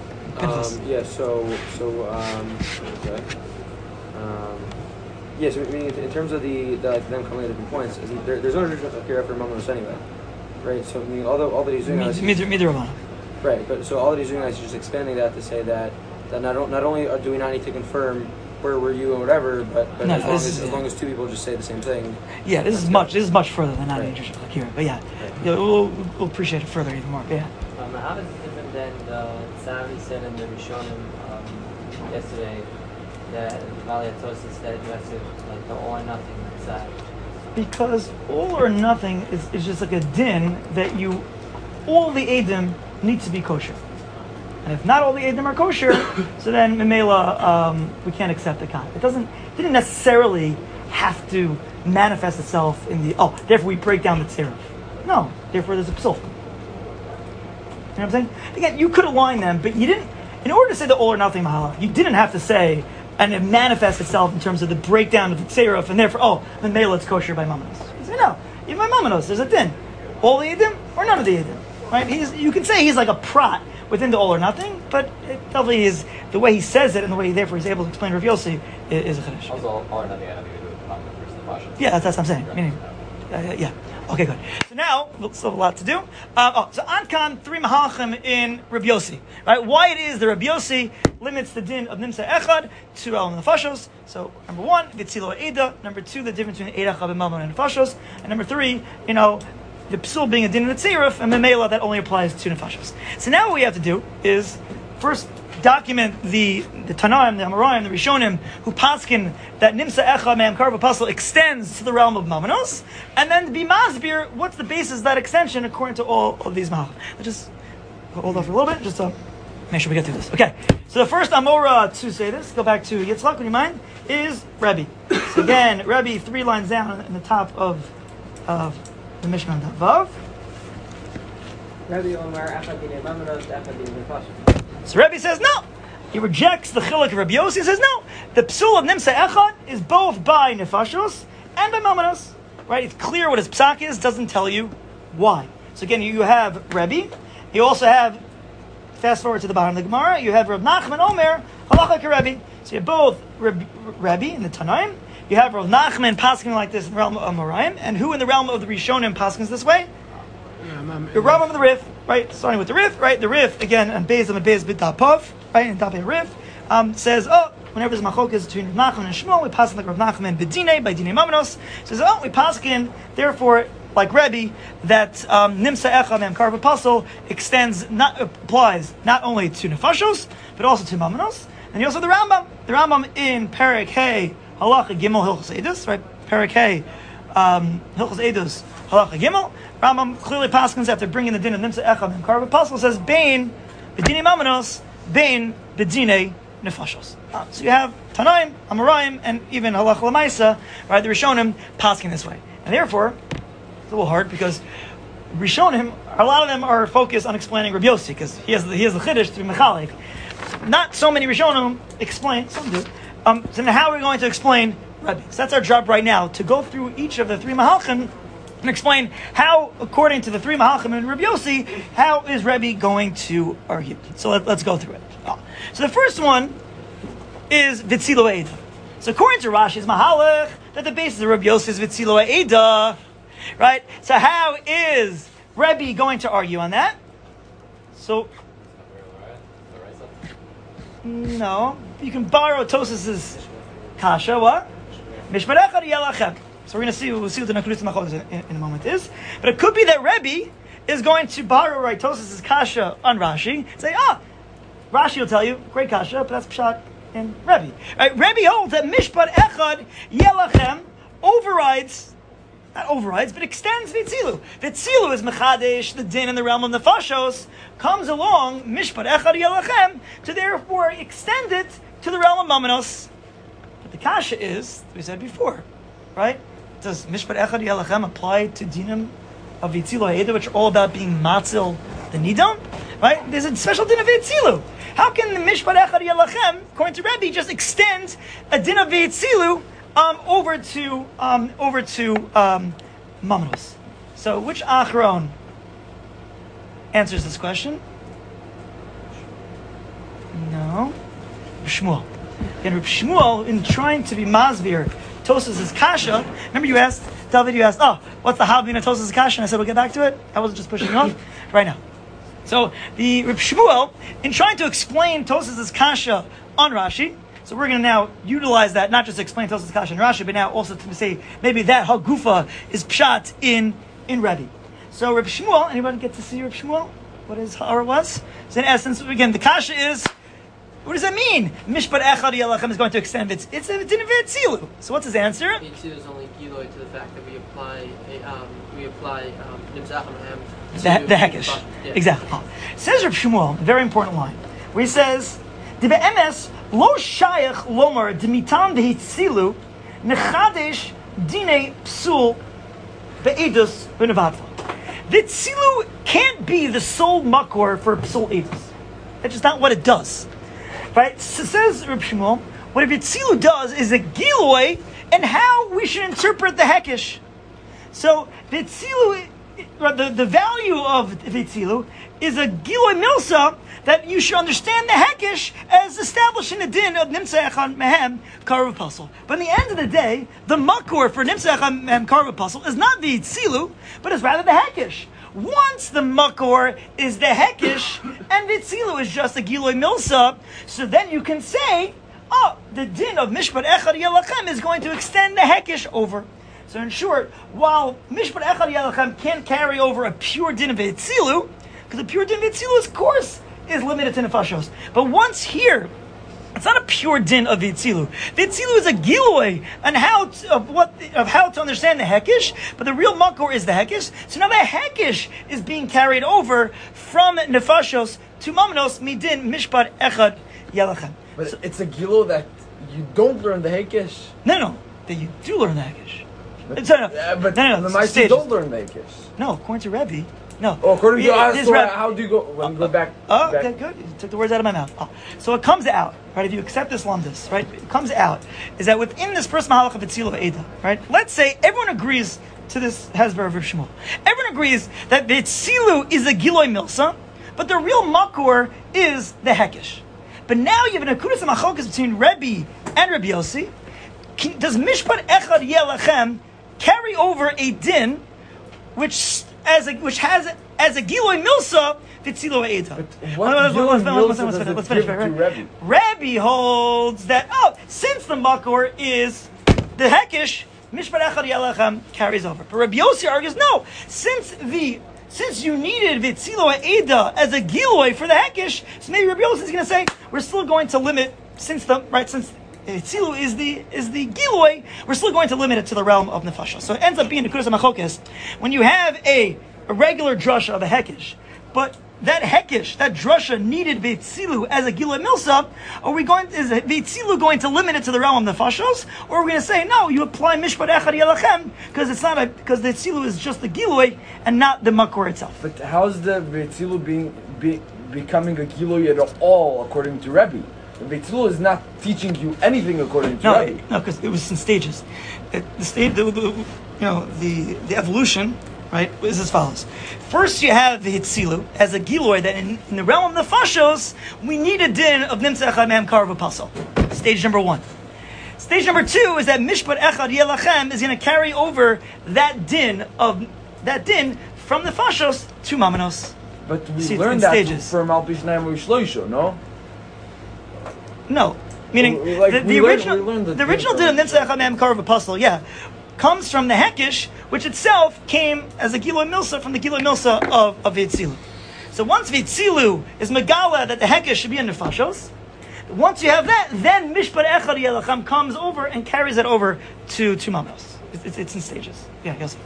Yes, I mean, in terms of them coming at different points, there's no restriction here for Mamonos anyway, right? So I mean, all that he's doing now is right, but so all that he's doing now is just expanding that to say that not only do we not need to confirm where were you and whatever, but as long as two people just say the same thing. Yeah, this is much further than not needing to hear, but we'll appreciate it further even more. But yeah. How is it different than Sari said in the Rishonim yesterday? That Valiatosis said you have to like the all or nothing side. Because all or nothing is just like a din that all the Eidim need to be kosher. And if not all the Eidim are kosher, so then Memela, we can't accept the kat. It didn't necessarily have to manifest itself in therefore we break down the tzeruf. No, therefore there's a psul. You know what I'm saying? Again, you could align them, but you didn't, in order to say the all or nothing mahalach, you didn't have to say, and it manifests itself in terms of the breakdown of the tzeruf, and therefore, then Mela it's kosher by Mamanos. You say, no, even by Mamanos, there's a din. All the Edim, or none of the Edim. Right? You can say he's like a prat within the all or nothing, but it definitely is, the way he says it, and the way, therefore, he's able to explain Rav Yossi, is a chiddush. Also, all or nothing, I don't think we do with Mamanos versus the Pasha. Yeah, that's what I'm saying. Right. Meaning, yeah. Okay, good. So now, we'll still have a lot to do. So Ankan, 3 mahalachim in Rabbi Yossi. Right? Why it is that Rabbi Yossi limits the din of Nimsa Echad to El Nefashos. So, number 1, Vitzilo Eda. Number 2, the difference between Eda Chab and Mamon and Nefashos. And number 3, the psul being a din in the tzeruf, and Memela that only applies to Nefashos. So now what we have to do is, first, document the Tanaim, the Amoraim, the Rishonim, who paskin that Nimsa Echad Me'em Karva Pasal extends to the realm of Mamanos, and then be Masbir, what's the basis of that extension according to all of these Mahal. Let's just hold off for a little bit, just to make sure we get through this. Okay, so the first Amora to say this, go back to Yitzchak, would you mind, is Rebbe. So again, Rebbe 3 lines down in the top of the Mishnah on Vav. Rebbe Omar, Echad Dinei Mamanos, Echad Dinei Nefashos. So Rebbe says no. He rejects the chiluk of Rabbi Yossi. He says no. The psul of Nimsa Echad is both by Nefashos and by Mamanos. Right? It's clear what his psak is. Doesn't tell you why. So again, you have Rebbe. You also have, fast forward to the bottom of the Gemara, you have Rav Nachman Omer, Halacha Rebbe. So you have both Rebbe in the Tanaim. You have Rav Nachman pasking like this in the realm of Amoraim, and who in the realm of the Rishonim paskins this way? The Rambam of the Rif, right? Starting with the Rif, right? The Rif again, and Beis B'Dapov, right? And Dapei Rif says, whenever there's machlokas between Rav Nachman and Shmuel, we pass like Rav Nachman b'dinei by dinei mamanos. Says, we paskin therefore like Rebbe that Nimsa Echad Me'em Karva Pasal applies not only to Nefashos but also to Mamanos. And you also have the Rambam in Perek Hey Halacha Gimel Hilchos Eidos, right? Perek Hey Hilchos Eidos Halacha Gimel. Rambam clearly paskins after bringing the din of Nimsa Echad Me'em Karva Pasal says Bein b'dinei Mamanos, Bein b'dinei Nefashos. So you have Tanaim, Amoraim, and even Halacha L'Maisa, right? The Rishonim paskin this way, and therefore it's a little hard because Rishonim, a lot of them are focused on explaining Rabbi Yossi because he has the Chiddush to be Mechalik. Not so many Rishonim explain, some do. So now how are we going to explain Rebbe? So that's our job right now, to go through each of the 3 Mahalchim and explain how, according to the 3 Mahalchim and Rabbi Yossi, how is Rebbe going to argue. So let's go through it. So the first one is Vitzilo Eida. So according to Rashi's Mahalach, that the basis of Rabbi Yossi is Vitzilo Eida. Right? So how is Rebbe going to argue on that? So, no. You can borrow Tosas's kasha, what? Mishpat Echad Yelachem. So we'll see what the Nakulis Machos in a moment is. But it could be that Rebbe is going to borrow Tosas's kasha on Rashi, say, Rashi will tell you, great kasha, but that's Pshat in Rebbe. Right? Rebbe holds that Mishpat Echad Yelachem not overrides, but extends Vitzilu. Vitzilu is Mechadesh, the din in the realm of Nefashos, comes along, Mishpat Echad Yelachem, to therefore extend it to the realm of Mamanos. But the kasha is, we said before, right? Does Mishpat Echad Yelachem apply to dinim of Vitzilu Ha'eda, which are all about being Matzil the Nidon? Right? There's a special din of Vitzilu. How can the Mishpat Echad Yelachem, according to Rebbe, just extend a din of Vitzilu over to Mamanos? So which Achron answers this question? No. Shmuel. And Reb Shmuel, in trying to be Masbir, Tosas' kasha, remember you asked, David, what's the Havdin of Tosas' kasha? And I said, we'll get back to it. I wasn't just pushing off right now. So the Reb Shmuel, in trying to explain Tosas' kasha on Rashi, so we're going to now utilize that, not just explain Tosas Kasha and Rashi, but now also to say maybe that Hagufa is Pshat in Rebbe. So Reb Shmuel, anybody get to see Reb Shmuel? What his Ha'ara was? So in essence, again, the Kasha is, what does that mean? Mishpat Echad Yelachem is going to extend it. It's a din of Vitzilu. So what's his answer? Vitzilu is only Giloi to the fact that we apply Nimsa Echad the Hekesh. Yeah. Exactly. Says Reb Shmuel, a very important line, where he says, Di be'emes lo shayach lomar d'mitam d'hitzilu nechadesh dinei psul be'edus v'nevatva. Vitzilu can't be the sole makor for psul edus. That's just not what it does. Right? So says Reb Shmuel, what a Vitzilu does is a giloi and how we should interpret the hekesh. So Vitzilu, the value of Vitzilu is a giloi milsa, that you should understand the hekesh as establishing the din of Nimsa Echad Mehem Karva Pasal. But in the end of the day, the makor for Nimsa Echad Mehem Karva Pasal is not the Vitzilu, but is rather the hekesh. Once the makor is the hekesh, and Vitzilu is just a giloi milsa, so then you can say, the din of Mishpat Echad Yelachem is going to extend the hekesh over. So in short, while Mishpat Echad Yelachem can't carry over a pure din of Vitzilu, because the pure din of Vitzilu is, of course, is limited to nefashos. But once here, it's not a pure din of Vitzilu. Vitzilu is a giloi on how to understand the hekish, but the real makor is the hekish. So now the hekish is being carried over from nefashos to mamnos midin mishpat echad yelachem. But so, it's a giloi that you don't learn the hekish. No, that you do learn the hekish. But the Ma'aseh don't learn the hekish. No, according to Rebbe. No. Oh, according to how do you go? When you go back. Okay, good. You took the words out of my mouth. So it comes out, right? If you accept this lumdus, right? It comes out is that within this first mahalach of Vitzilu V'Eda, right? Let's say everyone agrees to this Hezber of Shmuel. Everyone agrees that Vitzilu is a Giloi Milsa, but the real makor is the Hekish. But now you have an akudas and machlokes between Rebbe and Rebbe Yossi. Does Mishpat Echad Yelachem carry over a din which has as a Giloi Milsa Vitzilu V'Eda? Let's finish. Rebbe holds that since the makor is the Hekish, Mishpat Echad Yelachem carries over. But Rebbe Yossi argues no. Since you needed Vitzilu V'Eda as a Giloi for the Hekish, so maybe Rebbe Yossi is going to say we're still going to limit since Vitzilu is the Giloi, we're still going to limit it to the realm of Nefashah. So it ends up being the Kudas HaMachokes when you have a regular drasha of a Hekish, but that Hekish, that drasha needed Vitzilu as a Giloi Milsa, is Vitzilu going to limit it to the realm of Nefashos, or are we going to say, no, you apply Mishpat Echad Yelachem, because because the Vitzilu is just the Giloi and not the Makor itself. But how's the Vitzilu becoming a Giloi at all, according to Rebbe? The Vitzilu is not teaching you anything according to Rebbe. No, because it was in stages. The evolution, right, is as follows. First, you have the Hitzilu as a Giloi that in the realm of the Fashos, we need a din of Nimtza Echad Me'am Karav V'Pasal. Stage number 1. Stage number 2 is that Mishpat Echad Yelachem is going to carry over that din from the Fashos to Mamanos. But we learned that from Al Pishnayim U'Shloisho, no? No, meaning the original din of Nimtza Echad Me'am Karav V'Pasal, comes from the Hekish, which itself came as a Giloi Milsa from the Giloi Milsa of Vitzilu. So once Vitzilu is Megala that the Hekish should be in Nefashos, once you have that, then Mishpat Echad Yelachem comes over and carries it over to Mamanos. It's in stages. Yeah, yes.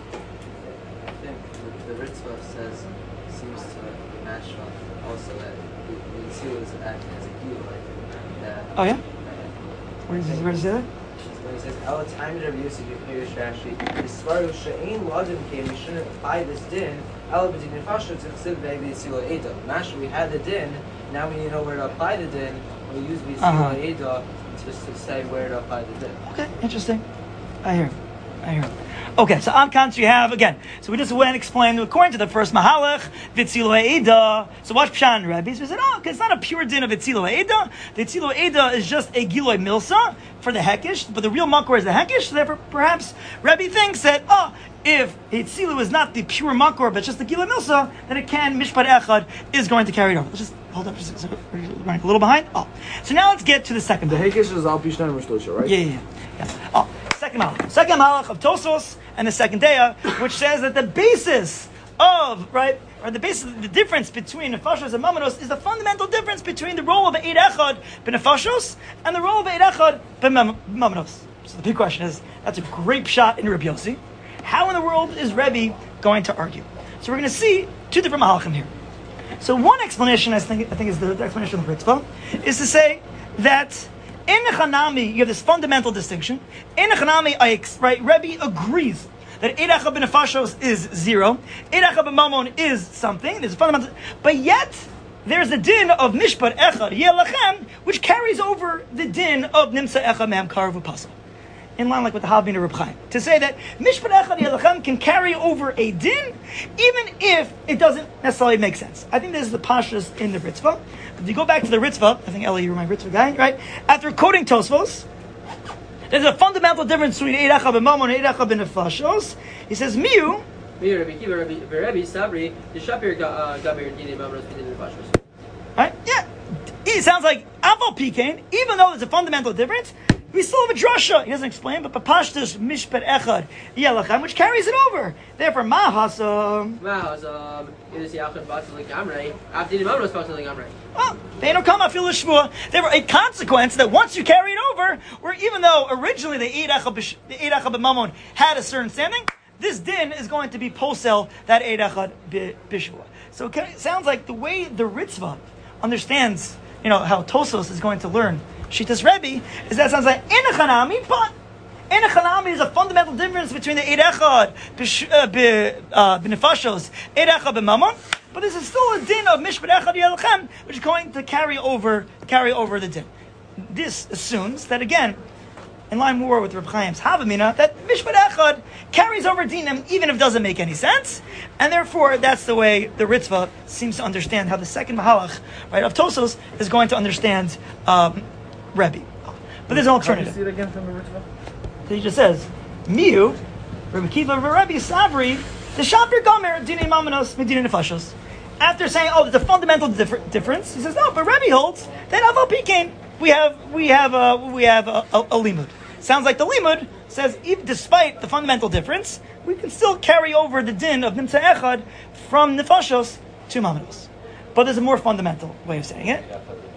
I think the Ritzvah seems to match also that Vitzilu is acting as a Giloi. Oh yeah? Where does it say that? When he says, "Our time to Rabbi Yossi Pirish Rashi, Yisvaru she'ein ladim came. We shouldn't apply this din. Al b'din nefashos tzivsiv ve'Vitzilu V'Eda. Mash, we had the din. Now we need to know where to apply the din. We use Vitzilu V'Eda just to say where to apply the din." Okay, interesting. I hear him. Okay, so on Kant you have again. So we just went and explained according to the first Mahalach, Vitzilu V'Eda. So watch Pshan and Rebbe. So we said, it's not a pure din of Vitzilu V'Eda. Vitzilu V'Eda is just a Giloi Milsa for the Hekish, but the real Makor is the Hekish. So therefore, perhaps Rebbe thinks that if Vitzilu is not the pure Makor but just the Giloi Milsa, then it can Mishpat Echad is going to carry it over. Let's just hold up. We're running a little behind. So now let's get to the second. The Hekish is Al Pishnayim U'Shloisho, right? Yeah. Second Malach of Tosos and the second Deya, which says that the basis of, the difference between Nefashos and Mamanos is the fundamental difference between the role of Eid Echad b'Nefashos and the role of Eid Echad b'Mamanos. So the big question is, that's a great shot in Rebbe Yossi. How in the world is Rebbe going to argue? So we're going to see two different Malachim here. So one explanation, I think is the explanation of the Ritzvah, is to say that in Nechanami, you have this fundamental distinction. In Nechanami, Rebbe agrees that Eid Echad b'Nefashos is 0. Eid Echad b'Mamon is something. There's a fundamental, but yet there's the din of Mishpat Echad Yelachem, which carries over the din of Nimtza Echad Me'am Karav V'Pasal. In line like with the Havbin of Reb Chaim, to say that Mishpat Echad Yelachem can carry over a din, even if it doesn't necessarily make sense. I think this is the pashas in the Ritzvah. If you go back to the Ritzvah, I think Eli, you're my Ritzvah guy, right? After quoting Tosfos, there's a fundamental difference between Eid Echad b'Mamon and Eid Echad b'Nefashos. He says, Miu. Right? Yeah. It sounds like Aval Pikain, even though there's a fundamental difference, We still have a drasha. He doesn't explain, but papashtus mishpat echad yelachem, which carries it over. Therefore, mahasam. Is yachad batel legamrei. After the mamnos batel legamrei. Oh, they don't come after l'shvua. Therefore, a consequence that once you carry it over, where even though originally the eid echad b'mamon had a certain standing, this din is going to be posel that eid echad b'shvua. So it sounds like the way the Ritzvah understands, how Tosos is going to learn Shitas Rebbe, is that sounds like Enechanami, but Enechanami is a fundamental difference between the Eid Echad b'nefashos, Eid Echad b'mamon, but this is still a din of Mishpat Echad Yelachem, which is going to carry over the din. This assumes that, again, in line more with Reb Chaim's Havamina, that Mishpat Echad carries over dinim even if it doesn't make any sense, and therefore that's the way the Ritzvah seems to understand how the second Mahalach, right, of Tosos is going to understand Rebbe. But there's an alternative. How do you see it again from the Ritzvah? So he just says, Miu, Rebbe Kiva, Rebbe Savri, the Shaper Gomer, Dinei Mamanos, Medina Nefashos. After saying, there's a fundamental difference, he says, no, but Rebbe holds that Aval Pikain, we have a limud. Sounds like the limud says, even despite the fundamental difference, we can still carry over the din of Nimtza Echad from Nefashos to Mamanos. But there's a more fundamental way of saying it.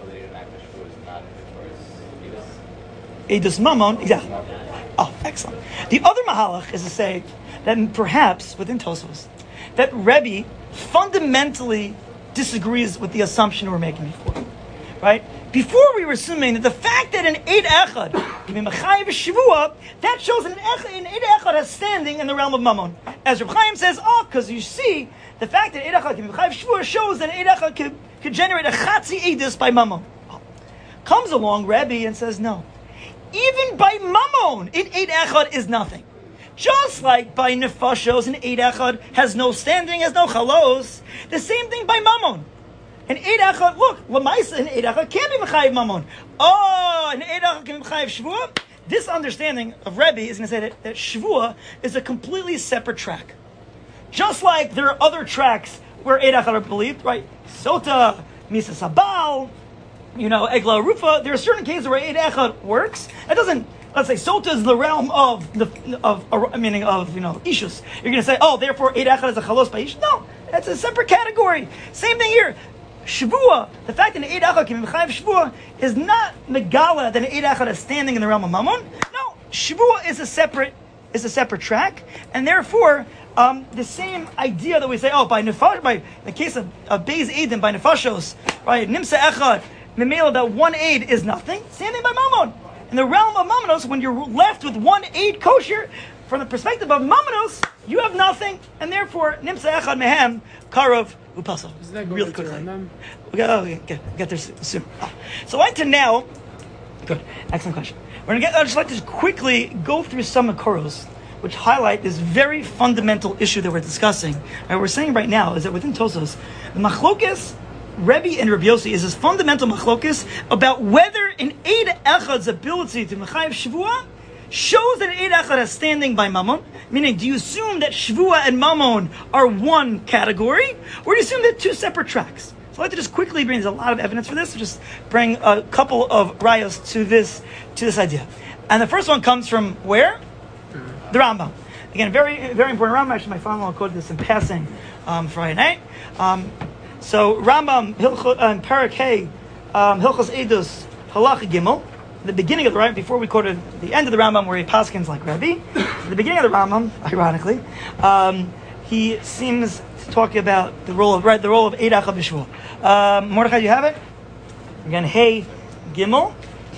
Eidus Mamon, exactly. Oh, excellent. The other Mahalach is to say that perhaps within Tosfos, that Rebbe fundamentally disagrees with the assumption we're making before. Right? Before we were assuming that the fact that an Eid Echad can be Mechayev Shavua, that shows an Eid Echad has standing in the realm of Mammon. As Reb Chaim says, because you see, the fact that Eid Echad can be Mechayev Shavua shows that an Eid Echad could generate a Chatzi Eidus by Mammon. Comes along Rebbe and says, no. Even by Mammon, an Eid Echad is nothing. Just like by Nefashos, an Eid Echad has no standing, has no chalos. The same thing by Mammon. An Eid Echad, look, Lamaisa, an Eid Echad can't be Mechayev Mammon. An Eid Echad can be Mechayev Shvua. This understanding of Rebbe is going to say that Shvua is a completely separate track. Just like there are other tracks where Eid Echad are believed, right? Sota, Misa Sabal, Egla Rufa. There are certain cases where Eid Echad works. It doesn't. Let's say Sota is the realm of meaning of Ishus. You're going to say, therefore Eid Echad is a chalos by Ishus. No, that's a separate category. Same thing here. Shavua, the fact that an Eid Echad can be Mechayev Shavua is not Megala that an Eid Echad is standing in the realm of Mammon. No, Shavua is a separate track, and therefore the same idea that we say, by the case of Beis Eidim by Nefashos, right, Nimsa Echad, Memela, that one aid is nothing. Same thing by Mammon. In the realm of Mammonos, when you're left with one aid kosher, from the perspective of Mammonos, you have nothing, and therefore, Nimsa Echad Mehem, Karov, Upasal. Does that go really to quickly? Rambam? Get there soon. So I'd like to now, good, excellent question. I'd just like to quickly go through some Makoros, which highlight this very fundamental issue that we're discussing. And we're saying right now is that within Tosos, the Machlokes, Rebbe and Rabbi Yossi is this fundamental machlokes about whether an Eid Echad's ability to Mechayev Shavua shows that an Eid Echad is standing by Mammon. Meaning, do you assume that Shavua and Mammon are one category, or do you assume they're two separate tracks? So I'd like to just quickly bring, there's a lot of evidence for this, so just bring a couple of rayos to this idea. And the first one comes from where? The Rambam. Again, very, very important Rambam. Actually, my father-in-law quoted this in passing Friday night. So Rambam, Parak Hey, Hilchos Edus, Halacha Gimel, the beginning of the Rambam, before we quoted the end of the Rambam where he paskins like Rebbe, the beginning of the Rambam, ironically, he seems to talk about the role of Eid Echad B'Shvua. Mordechai, do you have it? Again, Hey Gimel.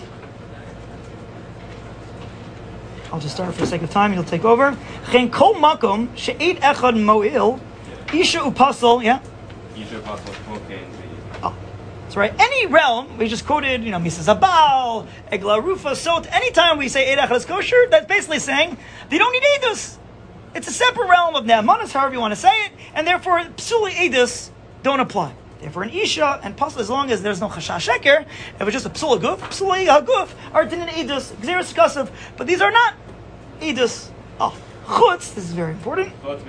I'll just start for the sake of time, you'll take over. Chen Kol Makom, She'eid Echad Mo'il, Isha Upasol, yeah? That's right. Any realm, we just quoted, Misa Zabal, Egla Rufa, Sot. Anytime we say Eid Echad is kosher, that's basically saying they don't need Eidus. It's a separate realm of Ne'amanas, however you want to say it, and therefore Psuli Eidus don't apply. Therefore, an Isha and Pasal, as long as there's no Chashash Sheker, if it's just a Psula Guf, Psuli Haguf are Dinin Eidus, Gzeres Kasav, but these are not Eidus. Chutz, this is very important. So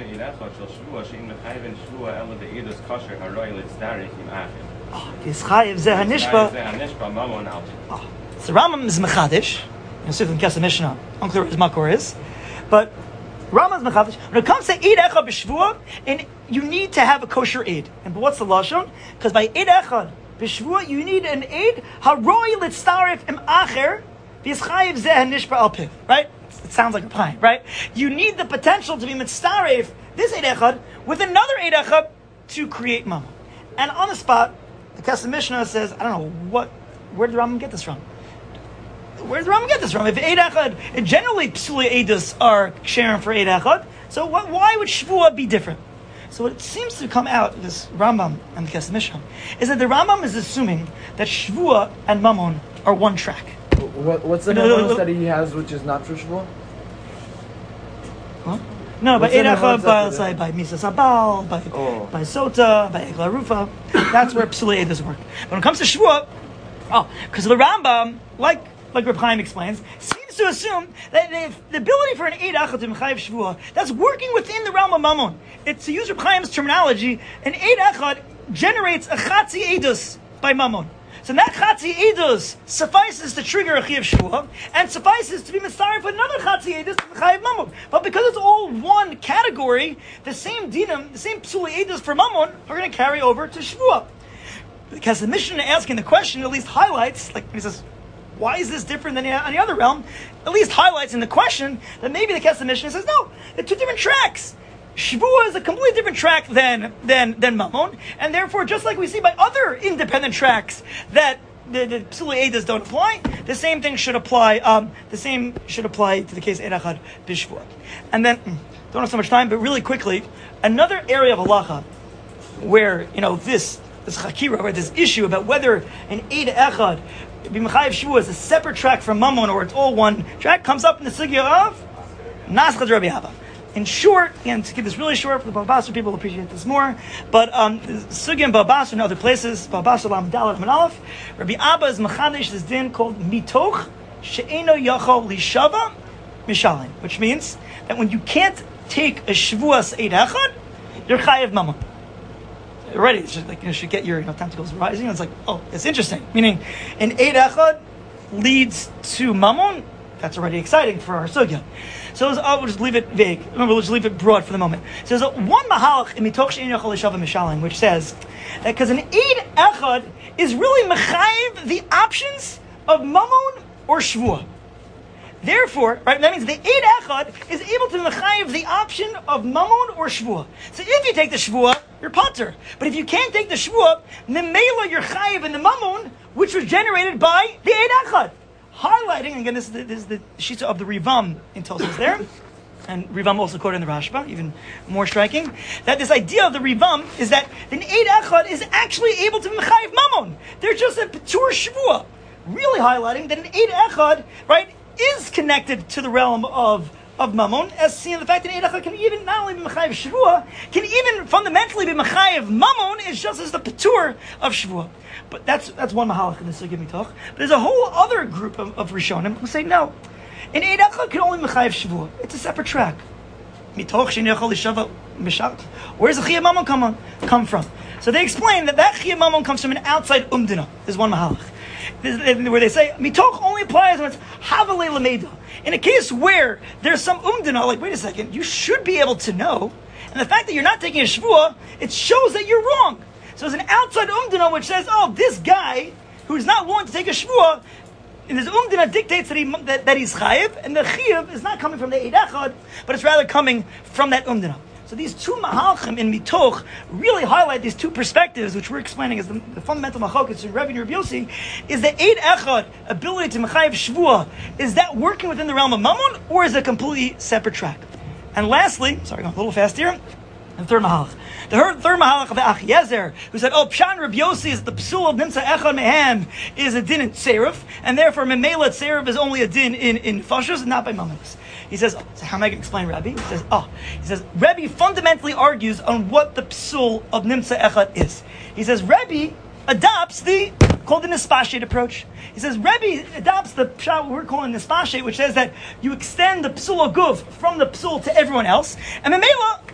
Rambam is Mechadish. Yosef and Kesef Mishnah, unclear what his makor is, but Rama's mechadish. When it comes to Eid Echad b'Shvuah, and you need to have a kosher Eid. And but what's the lashon? Because by Eid Echad b'Shvuah, you need an Eid haroi litzaref im acher v'yischayev zeh nishbar al piv. Right? It sounds like a pine, right? You need the potential to be mitzaref this Eid Echad with another Eid Echad to create mama. And on the spot, the Kesef Mishnah says, I don't know where did the Rambam get this from? Where did the Rambam get this from? If Eid Echad, generally Psuli Eidos are sharing for Eid Echad, so why would Shvuah be different? So what it seems to come out of this Rambam and the Kesef Mishnah is that the Rambam is assuming that Shvuah and Mammon are one track. What's the Mammon that he has which is not for Shvuah? Huh? No, by Eid Echad, by Misa Sabal, by Sota, by Egla Rufa. That's where Psuli Eidos work. When it comes to Shvuah, because the Rambam, like Reb Chaim explains, seems to assume that the ability for an Eid Echad to Mechayev Shvuah, that's working within the realm of Mammon. It's, to use Reb Chaim's terminology, an Eid Echad generates a Chatzi Eidos by Mammon. So that Chatzi Eidos suffices to trigger a Chayev Shvuah, and suffices to be Mitzaref with another Chatzi Eidos to Mechayev Mammon. But because it's all one category, the same Dinam, the same Psuli Eidos for Mammon are going to carry over to Shvuah. Because the Mishnah asking the question at least highlights, like he says, why is this different than any other realm? At least highlights in the question that maybe the Kesef Mishnah says, no, they're two different tracks. Shvuah is a completely different track than Mammon, and therefore, just like we see by other independent tracks that the Psuli Eidos don't apply, the same thing should apply. The same should apply to the case Eid Echad b'Shvuah. And then, don't have so much time, but really quickly, another area of halacha where this chakira, where this issue about whether an Eid Echad b'Mechayev Shvuah is a separate track from Mammon or it's all one track, comes up in the sugya of Naschad Rabbi Abba. In short, again, to keep this really short, for the Baba Basra people will appreciate this more, but sugya in Baba Basra and other places, Baba Basra Lam Dalet Lam Aleph, Rabbi Abba is mechadish this din called mitoch she'eno yachol lishava mishalim, which means that when you can't take a Shvuas Eid Echad, you're chayev Mammon. Already, it's just like you should get your tentacles rising. It's like, it's interesting. Meaning, an Eid Echad leads to Mammon. That's already exciting for our sugya. So we'll just leave it vague. Remember, we'll just leave it broad for the moment. So there's one mahalach in Mitoch She'en Yachol L'Shava Mishalim, which says that because an Eid Echad is really mechayev the options of Mammon or Shvuah. Therefore, right, that means the Eid Echad is able to mechayev the option of Mammon or Shvuah. So if you take the Shvuah, you're pater. But if you can't take the Shvuah, Nemela you're chayev in the Mammon, which was generated by the Eid Echad. Highlighting, again, this is the shita of the Rivam in Tosfos there, and Rivam also quoted in the Rashba, even more striking, that this idea of the Rivam is that the Eid Echad is actually able to mechayev Mammon. They're just a Patur Shvuah. Really highlighting that an Eid Echad, right, is connected to the realm of Mammon, as seen in the fact that Eid Echad can even not only be Mechayev Shvuah, can even fundamentally be Mechayev Mammon, is just as the Patur of Shvuah. But that's one Mahalach in the Sugya Mitoch. But there's a whole other group of Rishonim who say no. An Eid Echad can only Mechayev Shvuah. It's a separate track. Mitoch She'en Yachol L'Shava Mishalim. Where's the Chiyah Mammon come from? So they explain that Chiyah Mammon comes from an outside Umdina. There's one Mahalach. Where they say Mitoch only applies when it's Havalei Lameda. In a case where there's some Umdina, like, wait a second, you should be able to know, and the fact that you're not taking a Shvuah, it shows that you're wrong. So there's an outside Umdina which says, this guy who's not willing to take a Shvuah, and his Umdina dictates that he's Chayiv, and the Chayiv is not coming from the Eid Echad, but it's rather coming from that Umdina. So these two Mahalchim in Mitoch really highlight these two perspectives, which we're explaining as the fundamental Machokas in Rebbe and Rabbi Yossi, is the Eid Echad ability to Mechayev Shvuah, is that working within the realm of Mammon, or is it a completely separate track? And lastly, sorry, going a little fast here, the third Mahalach. The third Mahalach of the Achiezer, who said, Pshan Rabbi Yossi is the Psul of Nimsa Echad Mehem, is a din in Tserif, and therefore Memela Tserif is only a din in Fashos, and not by Mammons. He says, so how am I going to explain Rabbi? He says, Rabbi fundamentally argues on what the psul of Nimsa Echad is. He says, Rabbi adopts called the Nispashet approach. He says, Rabbi adopts the pshat, what we're calling Nispashet, which says that you extend the psul of Guv from the psul to everyone else, and Memela,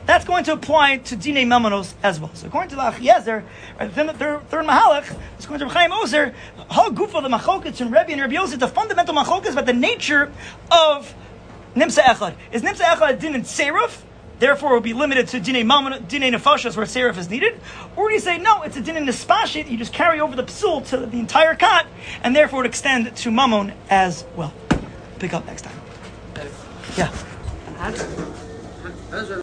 that's going to apply to Dinei Mamonos as well. So according to the Achiezer, within the third Mahalach, it's going to Chaim Ozer, Ha Gufa, the Machokets and Rebbe and Rabbi Yosef, the fundamental Machokets about the nature of Nimsa Echad. Is Nimsa Echad a din in Serif? Therefore, it will be limited to Dinei Nefashos where Serif is needed. Or do you say, no, it's a din in Nespashit, you just carry over the psul to the entire kat, and therefore it would extend to Mammon as well. Pick up next time. Yeah.